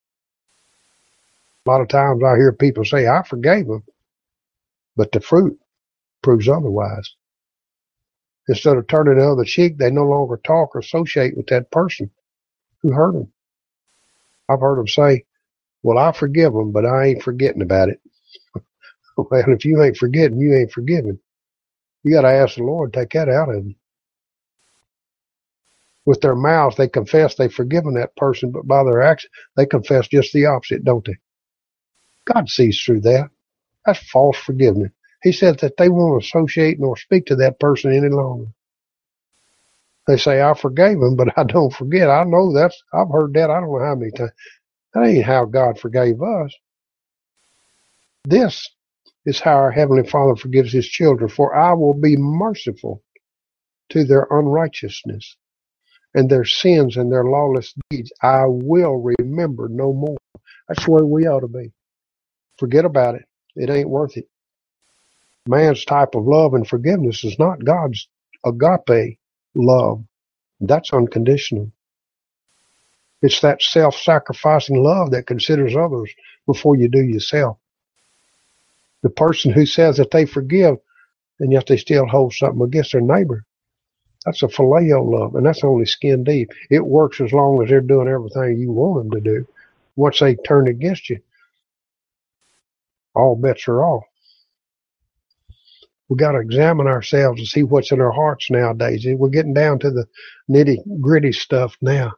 A lot of times I hear people say, I forgave him, but the fruit proves otherwise. Instead of turning the other cheek, they no longer talk or associate with that person who hurt them. I've heard them say, well, I forgive them, but I ain't forgetting about it. Well, if you ain't forgetting, you ain't forgiving. You got to ask the Lord to take that out of them. With their mouths, they confess they've forgiven that person, but by their actions, they confess just the opposite, don't they? God sees through that. That's false forgiveness. He said that they won't associate nor speak to that person any longer. They say, I forgave him, but I don't forget. I know that's, I've heard that I don't know how many times. That ain't how God forgave us. This is how our Heavenly Father forgives his children. For I will be merciful to their unrighteousness and their sins and their lawless deeds. I will remember no more. That's where we ought to be. Forget about it. It ain't worth it. Man's type of love and forgiveness is not God's agape love. That's unconditional. It's that self-sacrificing love that considers others before you do yourself. The person who says that they forgive and yet they still hold something against their neighbor, that's a phileo love, and that's only skin deep. It works as long as they're doing everything you want them to do. Once they turn against you, all bets are off. We got to examine ourselves and see what's in our hearts nowadays. We're getting down to the nitty gritty stuff now.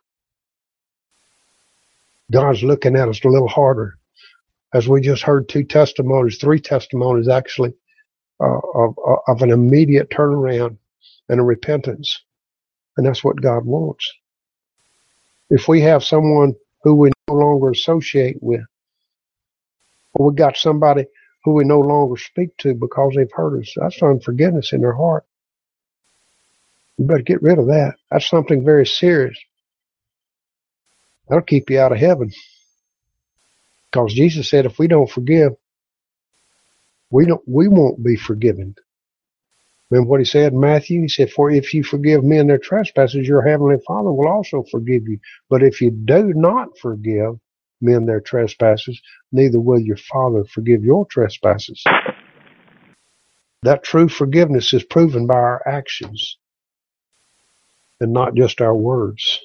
God's looking at us a little harder. As we just heard two testimonies, three testimonies actually, uh, of, of an immediate turnaround and a repentance. And that's what God wants. If we have someone who we no longer associate with, or we got somebody who we no longer speak to because they've hurt us, that's unforgiveness in their heart. You better get rid of that. That's something very serious. That'll keep you out of heaven. Because Jesus said if we don't forgive, we don't we won't be forgiven. Remember what he said in Matthew? He said, for if you forgive men their trespasses, your heavenly Father will also forgive you. But if you do not forgive men their trespasses, neither will your Father forgive your trespasses. That true forgiveness is proven by our actions and not just our words.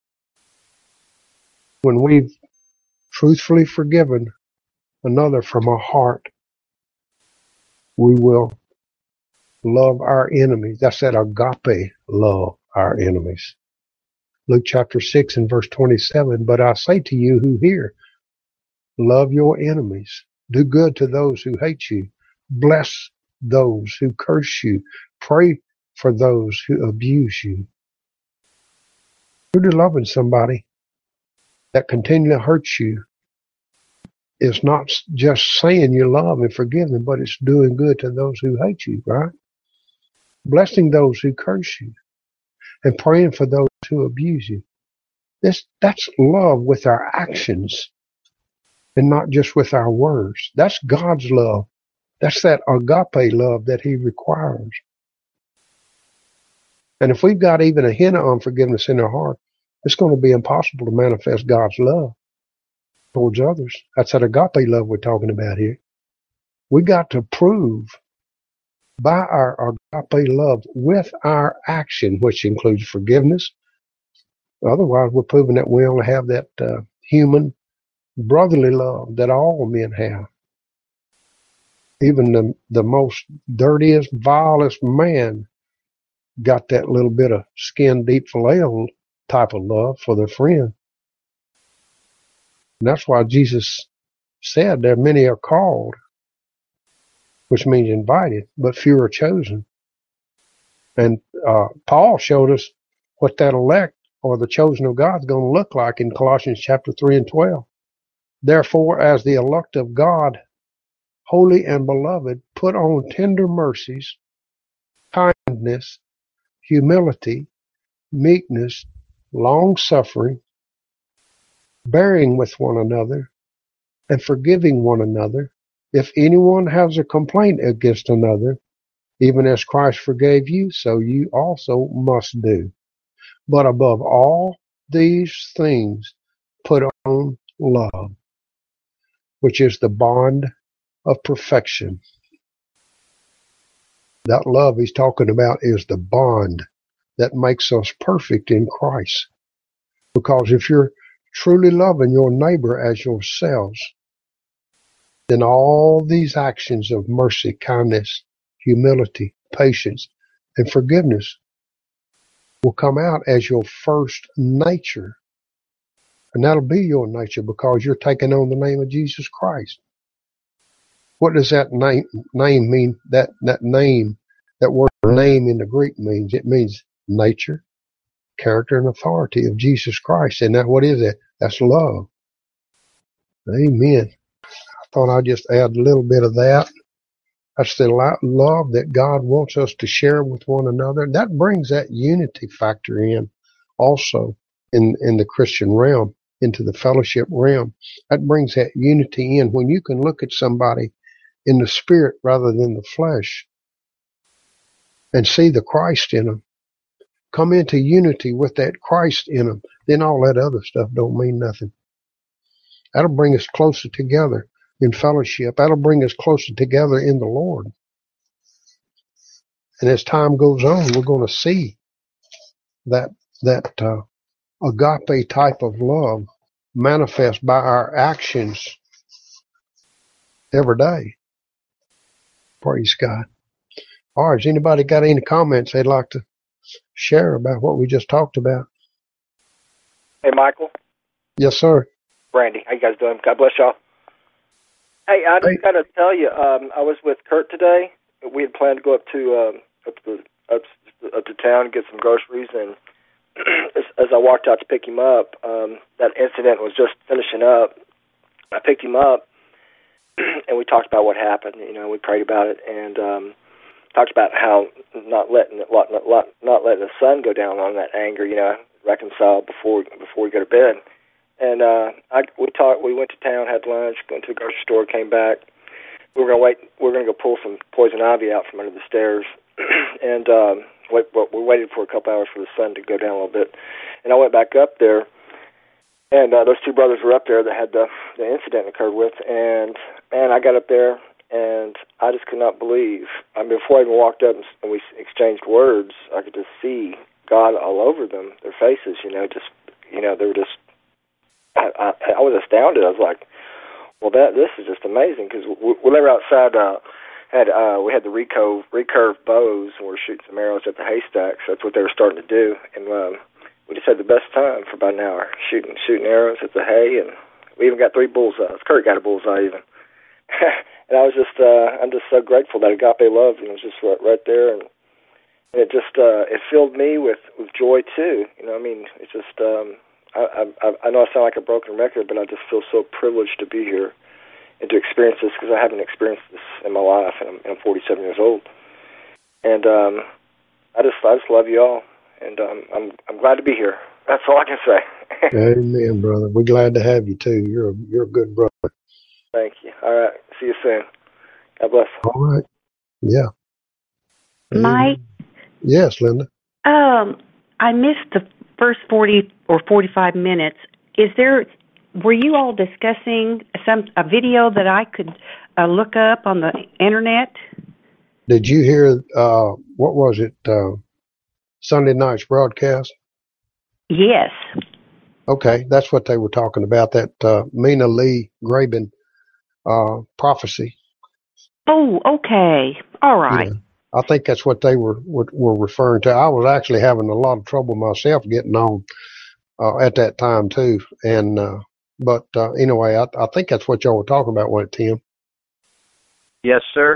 When we've truthfully forgiven another from our heart, we will love our enemies. That's that agape love our enemies. Luke chapter six and verse twenty-seven, but I say to you who hear, love your enemies, do good to those who hate you, bless those who curse you, pray for those who abuse you. Truly loving somebody that continually hurts you is not just saying you love and forgive them, but it's doing good to those who hate you, right? Blessing those who curse you and praying for those who abuse you. This, that's love with our actions and not just with our words. That's God's love. That's that agape love that he requires. And if we've got even a hint of unforgiveness in our heart, it's going to be impossible to manifest God's love towards others. That's that agape love we're talking about here. We got to prove by our agape love with our action, which includes forgiveness. Otherwise, we're proving that we only have that uh, human brotherly love that all men have. Even the, the most dirtiest, vilest man got that little bit of skin deep phileo type of love for their friend. And that's why Jesus said there many are called, which means invited, but few are chosen. And uh, Paul showed us what that elect or the chosen of God is going to look like in Colossians chapter three and twelve. Therefore, as the elect of God, holy and beloved, put on tender mercies, kindness, humility, meekness, long-suffering, bearing with one another, and forgiving one another. If anyone has a complaint against another, even as Christ forgave you, so you also must do. But above all these things, put on love, which is the bond of perfection. That love he's talking about is the bond that makes us perfect in Christ. Because if you're truly loving your neighbor as yourselves, then all these actions of mercy, kindness, humility, patience, and forgiveness will come out as your first nature. And that'll be your nature because you're taking on the name of Jesus Christ. What does that name name mean? That that name, that word name in the Greek means, it means nature, character, and authority of Jesus Christ. And that, what is that? That's love. Amen. I thought I'd just add a little bit of that. That's the love that God wants us to share with one another. That brings that unity factor in also in, in the Christian realm, into the fellowship realm. That brings that unity in when you can look at somebody in the spirit rather than the flesh and see the Christ in them. Come into unity with that Christ in them. Then all that other stuff don't mean nothing. That'll bring us closer together in fellowship. That'll bring us closer together in the Lord. And as time goes on, we're going to see that that uh, agape type of love manifest by our actions every day. Praise God. All right, has anybody got any comments they'd like to share about what we just talked about? Hey, Michael. Yes, sir. Brandy, how you guys doing? God bless y'all. Hey, I just hey. got to tell you, um, I was with Kurt today. We had planned to go up to um, up to up, up to town and get some groceries, and as, as I walked out to pick him up, um, that incident was just finishing up. I picked him up, and we talked about what happened. You know, we prayed about it, and um, talked about how not letting not, not, not letting the sun go down on that anger. You know, reconcile before before we go to bed. And uh, I, we talked. We went to town, had lunch, went to the grocery store, came back. We were gonna wait. We were gonna go pull some poison ivy out from under the stairs, and um, wait, we waited for a couple hours for the sun to go down a little bit. And I went back up there, and uh, those two brothers were up there that had the, the incident occurred with. And man, I got up there, and I just could not believe. I mean, before I even walked up and we exchanged words, I could just see God all over them, their faces. You know, just you know, they were just. I, I, I was astounded. I was like, well, that this is just amazing, because we, we were outside uh, had uh, we had the recurve recurve bows, and we were shooting some arrows at the haystacks. That's what they were starting to do, and um, we just had the best time for about an hour shooting shooting arrows at the hay, and we even got three bullseyes. Kurt got a bullseye even, and I was just uh, I'm just so grateful that agape love, you know, was just right, right there, and, and it just uh, it filled me with, with joy too. You know, I mean, it's just um, I, I I know I sound like a broken record, but I just feel so privileged to be here and to experience this, because I haven't experienced this in my life, and I'm, and I'm forty-seven years old. And um, I just I just love you all, and um, I'm I'm glad to be here. That's all I can say. Amen, brother. We're glad to have you too. You're a, you're a good brother. Thank you. All right. See you soon. God bless. All right. Yeah. Mike? Yes, Linda. Um, I missed the first forty or forty-five minutes. Is there... Were you all discussing some a video that I could uh, look up on the internet? Did you hear, uh, what was it, uh, Sunday night's broadcast? Yes. Okay, that's what they were talking about, that uh, Mina Lee Graben uh, prophecy. Oh, okay. All right. Yeah, I think that's what they were, were were referring to. I was actually having a lot of trouble myself getting on uh, at that time, too, and... Uh, But uh, anyway, I, I think that's what y'all were talking about, wasn't it, Tim? Yes, sir.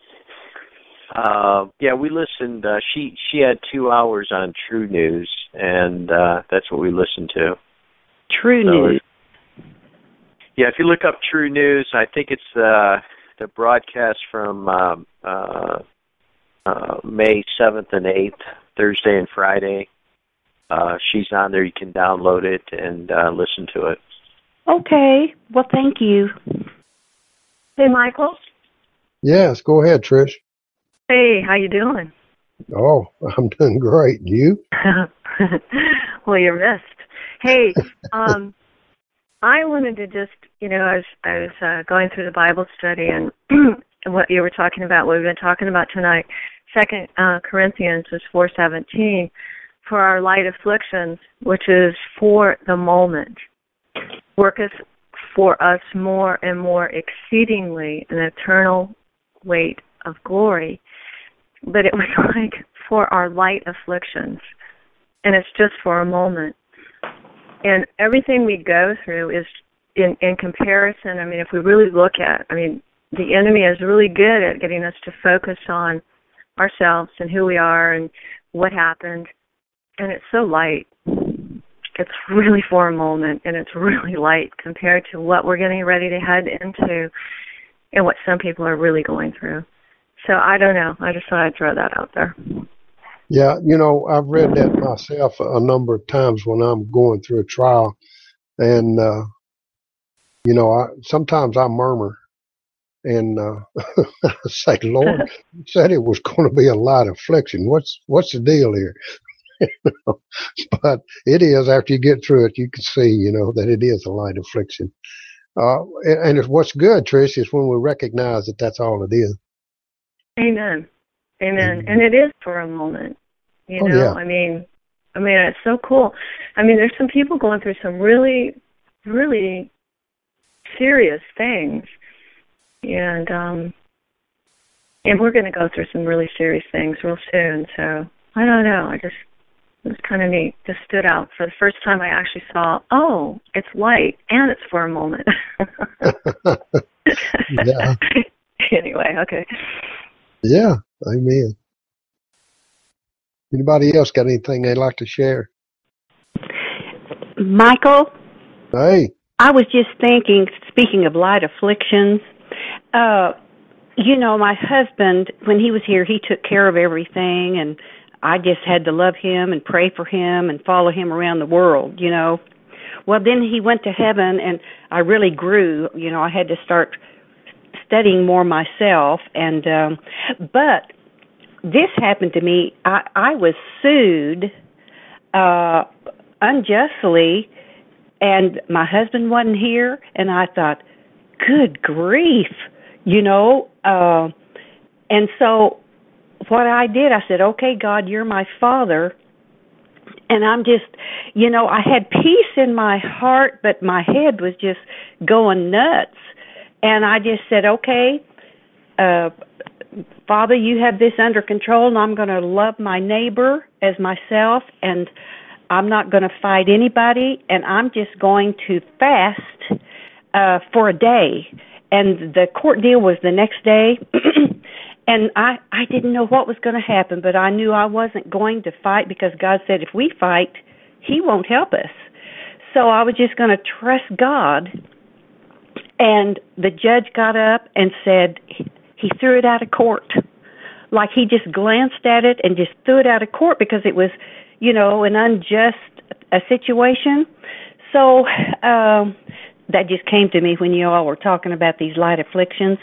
Uh, yeah, we listened. Uh, she she had two hours on True News, and uh, that's what we listened to. True so News. Yeah, if you look up True News, I think it's uh, the broadcast from um, uh, uh, May seventh and eighth, Thursday and Friday. Uh, she's on there. You can download it and uh, listen to it. Okay. Well, thank you. Hey, Michael. Yes, go ahead, Trish. Hey, how you doing? Oh, I'm doing great. You? Well, you're missed. Hey, um, I wanted to just, you know, I was, I was uh, going through the Bible study and what you were talking about, what we've been talking about tonight. Second uh, Corinthians is four seventeen, for our light afflictions, which is for the moment, worketh for us more and more exceedingly an eternal weight of glory. But it was like for our light afflictions, and it's just for a moment. And everything we go through is in, in comparison. I mean, if we really look at, I mean, the enemy is really good at getting us to focus on ourselves and who we are and what happened. And it's so light. It's really for a moment, and it's really light compared to what we're getting ready to head into and what some people are really going through. So I don't know. I just thought I'd throw that out there. Yeah, you know, I've read that myself a number of times when I'm going through a trial. And, uh, you know, I, sometimes I murmur and uh, say, Lord, you said it was going to be a light affliction. What's what's the deal here? But it is, after you get through it, you can see, you know, that it is a light affliction. Uh, and, and it's, what's good, Trish, is when we recognize that that's all it is. Amen. Amen. And it is for a moment. You oh, know, yeah. I mean, I mean, it's so cool. I mean, there's some people going through some really, really serious things. And, um, and we're going to go through some really serious things real soon. So I don't know. I just, it was kind of neat. Just stood out. For the first time I actually saw, oh, it's light and it's for a moment. Yeah. Anyway, okay. Yeah, amen. Anybody else got anything they'd like to share? Michael? Hey. I was just thinking, speaking of light afflictions, uh, you know, my husband, when he was here, he took care of everything, and I just had to love him and pray for him and follow him around the world, you know. Well, then he went to heaven, and I really grew. You know, I had to start studying more myself, and um, but this happened to me. I, I was sued uh, unjustly, and my husband wasn't here, and I thought, good grief, you know. Uh, and so what I did, I said, okay, God, you're my Father. And I'm just, you know, I had peace in my heart, but my head was just going nuts. And I just said, okay, uh, Father, you have this under control, and I'm going to love my neighbor as myself, and I'm not going to fight anybody, and I'm just going to fast uh, for a day. And the court deal was the next day, and I, I didn't know what was going to happen, but I knew I wasn't going to fight because God said if we fight, He won't help us. So I was just going to trust God. And the judge got up and said he threw it out of court. Like he just glanced at it and just threw it out of court because it was, you know, an unjust a situation. So um, that just came to me when you all were talking about these light afflictions.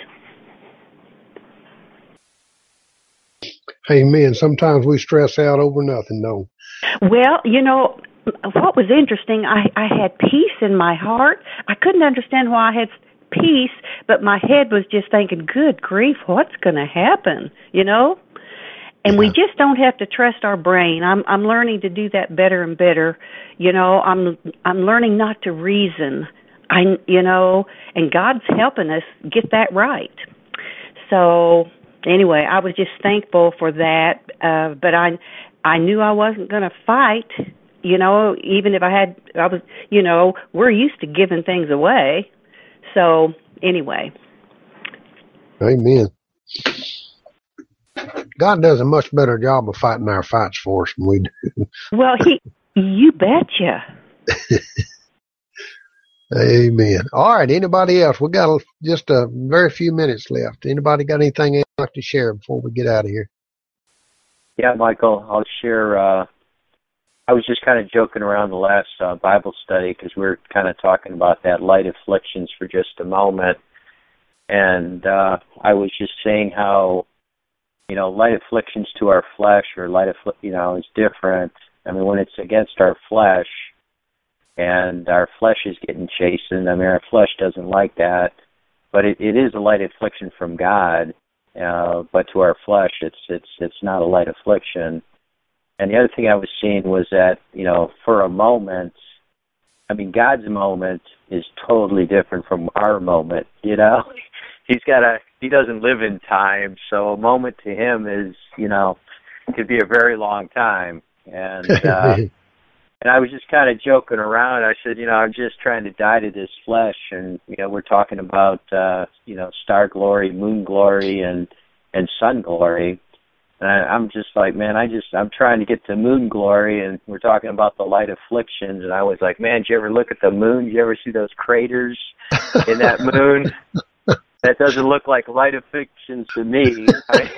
Amen. Sometimes we stress out over nothing, though. Well, you know, what was interesting, I, I had peace in my heart. I couldn't understand why I had peace, but my head was just thinking, good grief, what's going to happen, you know? And yeah. we just don't have to trust our brain. I'm I'm learning to do that better and better. You know, I'm I'm learning not to reason. I you know, and God's helping us get that right. So anyway, I was just thankful for that. Uh, but I I knew I wasn't going to fight. You know, even if I had, I was, you know, we're used to giving things away. So anyway. Amen. God does a much better job of fighting our fights for us than we do. Well, he, you betcha. Amen. All right. Anybody else? We got just a very few minutes left. Anybody got anything else like to share before we get out of here? Yeah, Michael, I'll share. Uh, I was just kind of joking around the last uh, Bible study because we were kind of talking about that light afflictions for just a moment. And uh, I was just saying how, you know, light afflictions to our flesh or light, affl- you know, is different. I mean, when it's against our flesh and our flesh is getting chastened, I mean, our flesh doesn't like that. But it, it is a light affliction from God. Uh, but to our flesh, it's it's it's not a light affliction. And the other thing I was seeing was that, you know, for a moment, I mean, God's moment is totally different from our moment, you know? He's got a, he doesn't live in time, so a moment to him is, you know, could be a very long time. And uh, and I was just kind of joking around. I said, you know, I'm just trying to die to this flesh. And, you know, we're talking about, uh, you know, star glory, moon glory, and, and sun glory. And I, I'm just like, man, I just, I'm trying to get to moon glory, and we're talking about the light afflictions. And I was like, man, did you ever look at the moon? Did you ever see those craters in that moon? That doesn't look like light afflictions to me. I,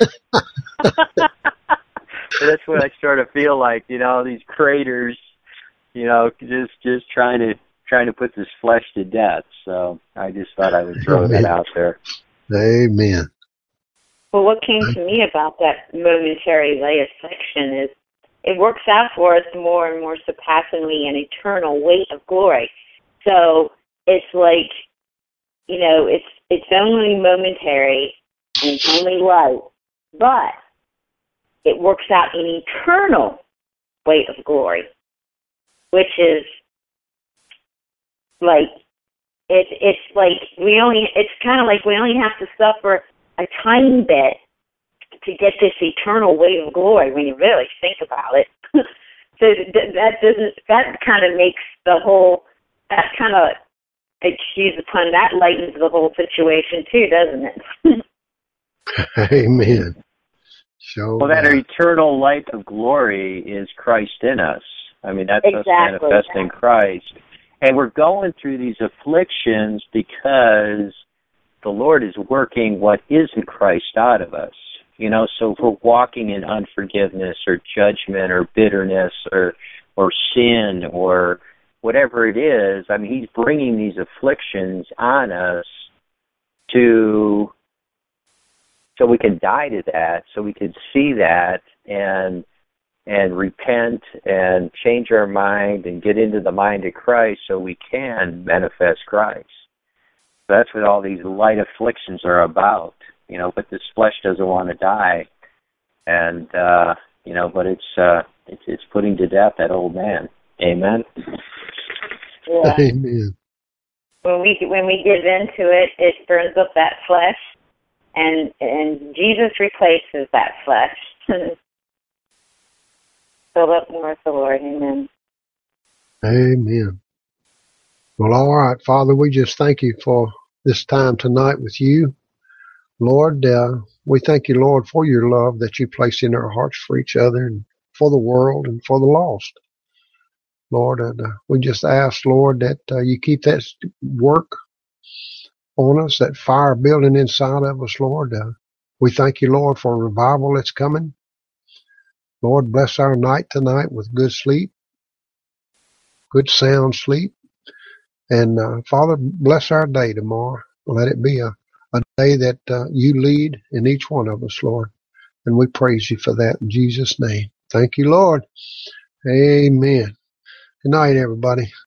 that's what I sort of feel like, you know, these craters, you know, just just trying to trying to put this flesh to death. So I just thought I would throw Amen. that out there. Amen. Well, what came to me about that momentary light affliction is it works out for us more and more surpassingly an eternal weight of glory. So it's like, you know, it's it's only momentary and it's only light, but it works out an eternal weight of glory, which is like it, it's like we only it's kind of like we only have to suffer a tiny bit to get this eternal weight of glory when you really think about it. So that doesn't that kind of makes the whole that kind of excuse the pun, that lightens the whole situation too, doesn't it? Amen. So well, that eternal light of glory is Christ in us. I mean, that's exactly. us manifesting Christ. And we're going through these afflictions because the Lord is working what isn't Christ out of us. You know, so if we're walking in unforgiveness or judgment or bitterness or or sin or whatever it is, I mean, he's bringing these afflictions on us to, so we can die to that, so we can see that and and repent and change our mind and get into the mind of Christ so we can manifest Christ. So that's what all these light afflictions are about, you know, but this flesh doesn't want to die. And, uh, you know, but it's, uh, it's, it's putting to death that old man. Amen. Yeah. Amen. When we when we give into it, it burns up that flesh, and and Jesus replaces that flesh. Fill up more with the Lord. Amen. Amen. Well, all right, Father, we just thank you for this time tonight with you. Lord, uh, we thank you, Lord, for your love that you place in our hearts for each other and for the world and for the lost. Lord, and uh, we just ask, Lord, that uh, you keep that work on us, that fire building inside of us, Lord. Uh, we thank you, Lord, for a revival that's coming. Lord, bless our night tonight with good sleep, good sound sleep. And, uh, Father, bless our day tomorrow. Let it be a, a day that uh, you lead in each one of us, Lord. And we praise you for that in Jesus' name. Thank you, Lord. Amen. Good night, everybody.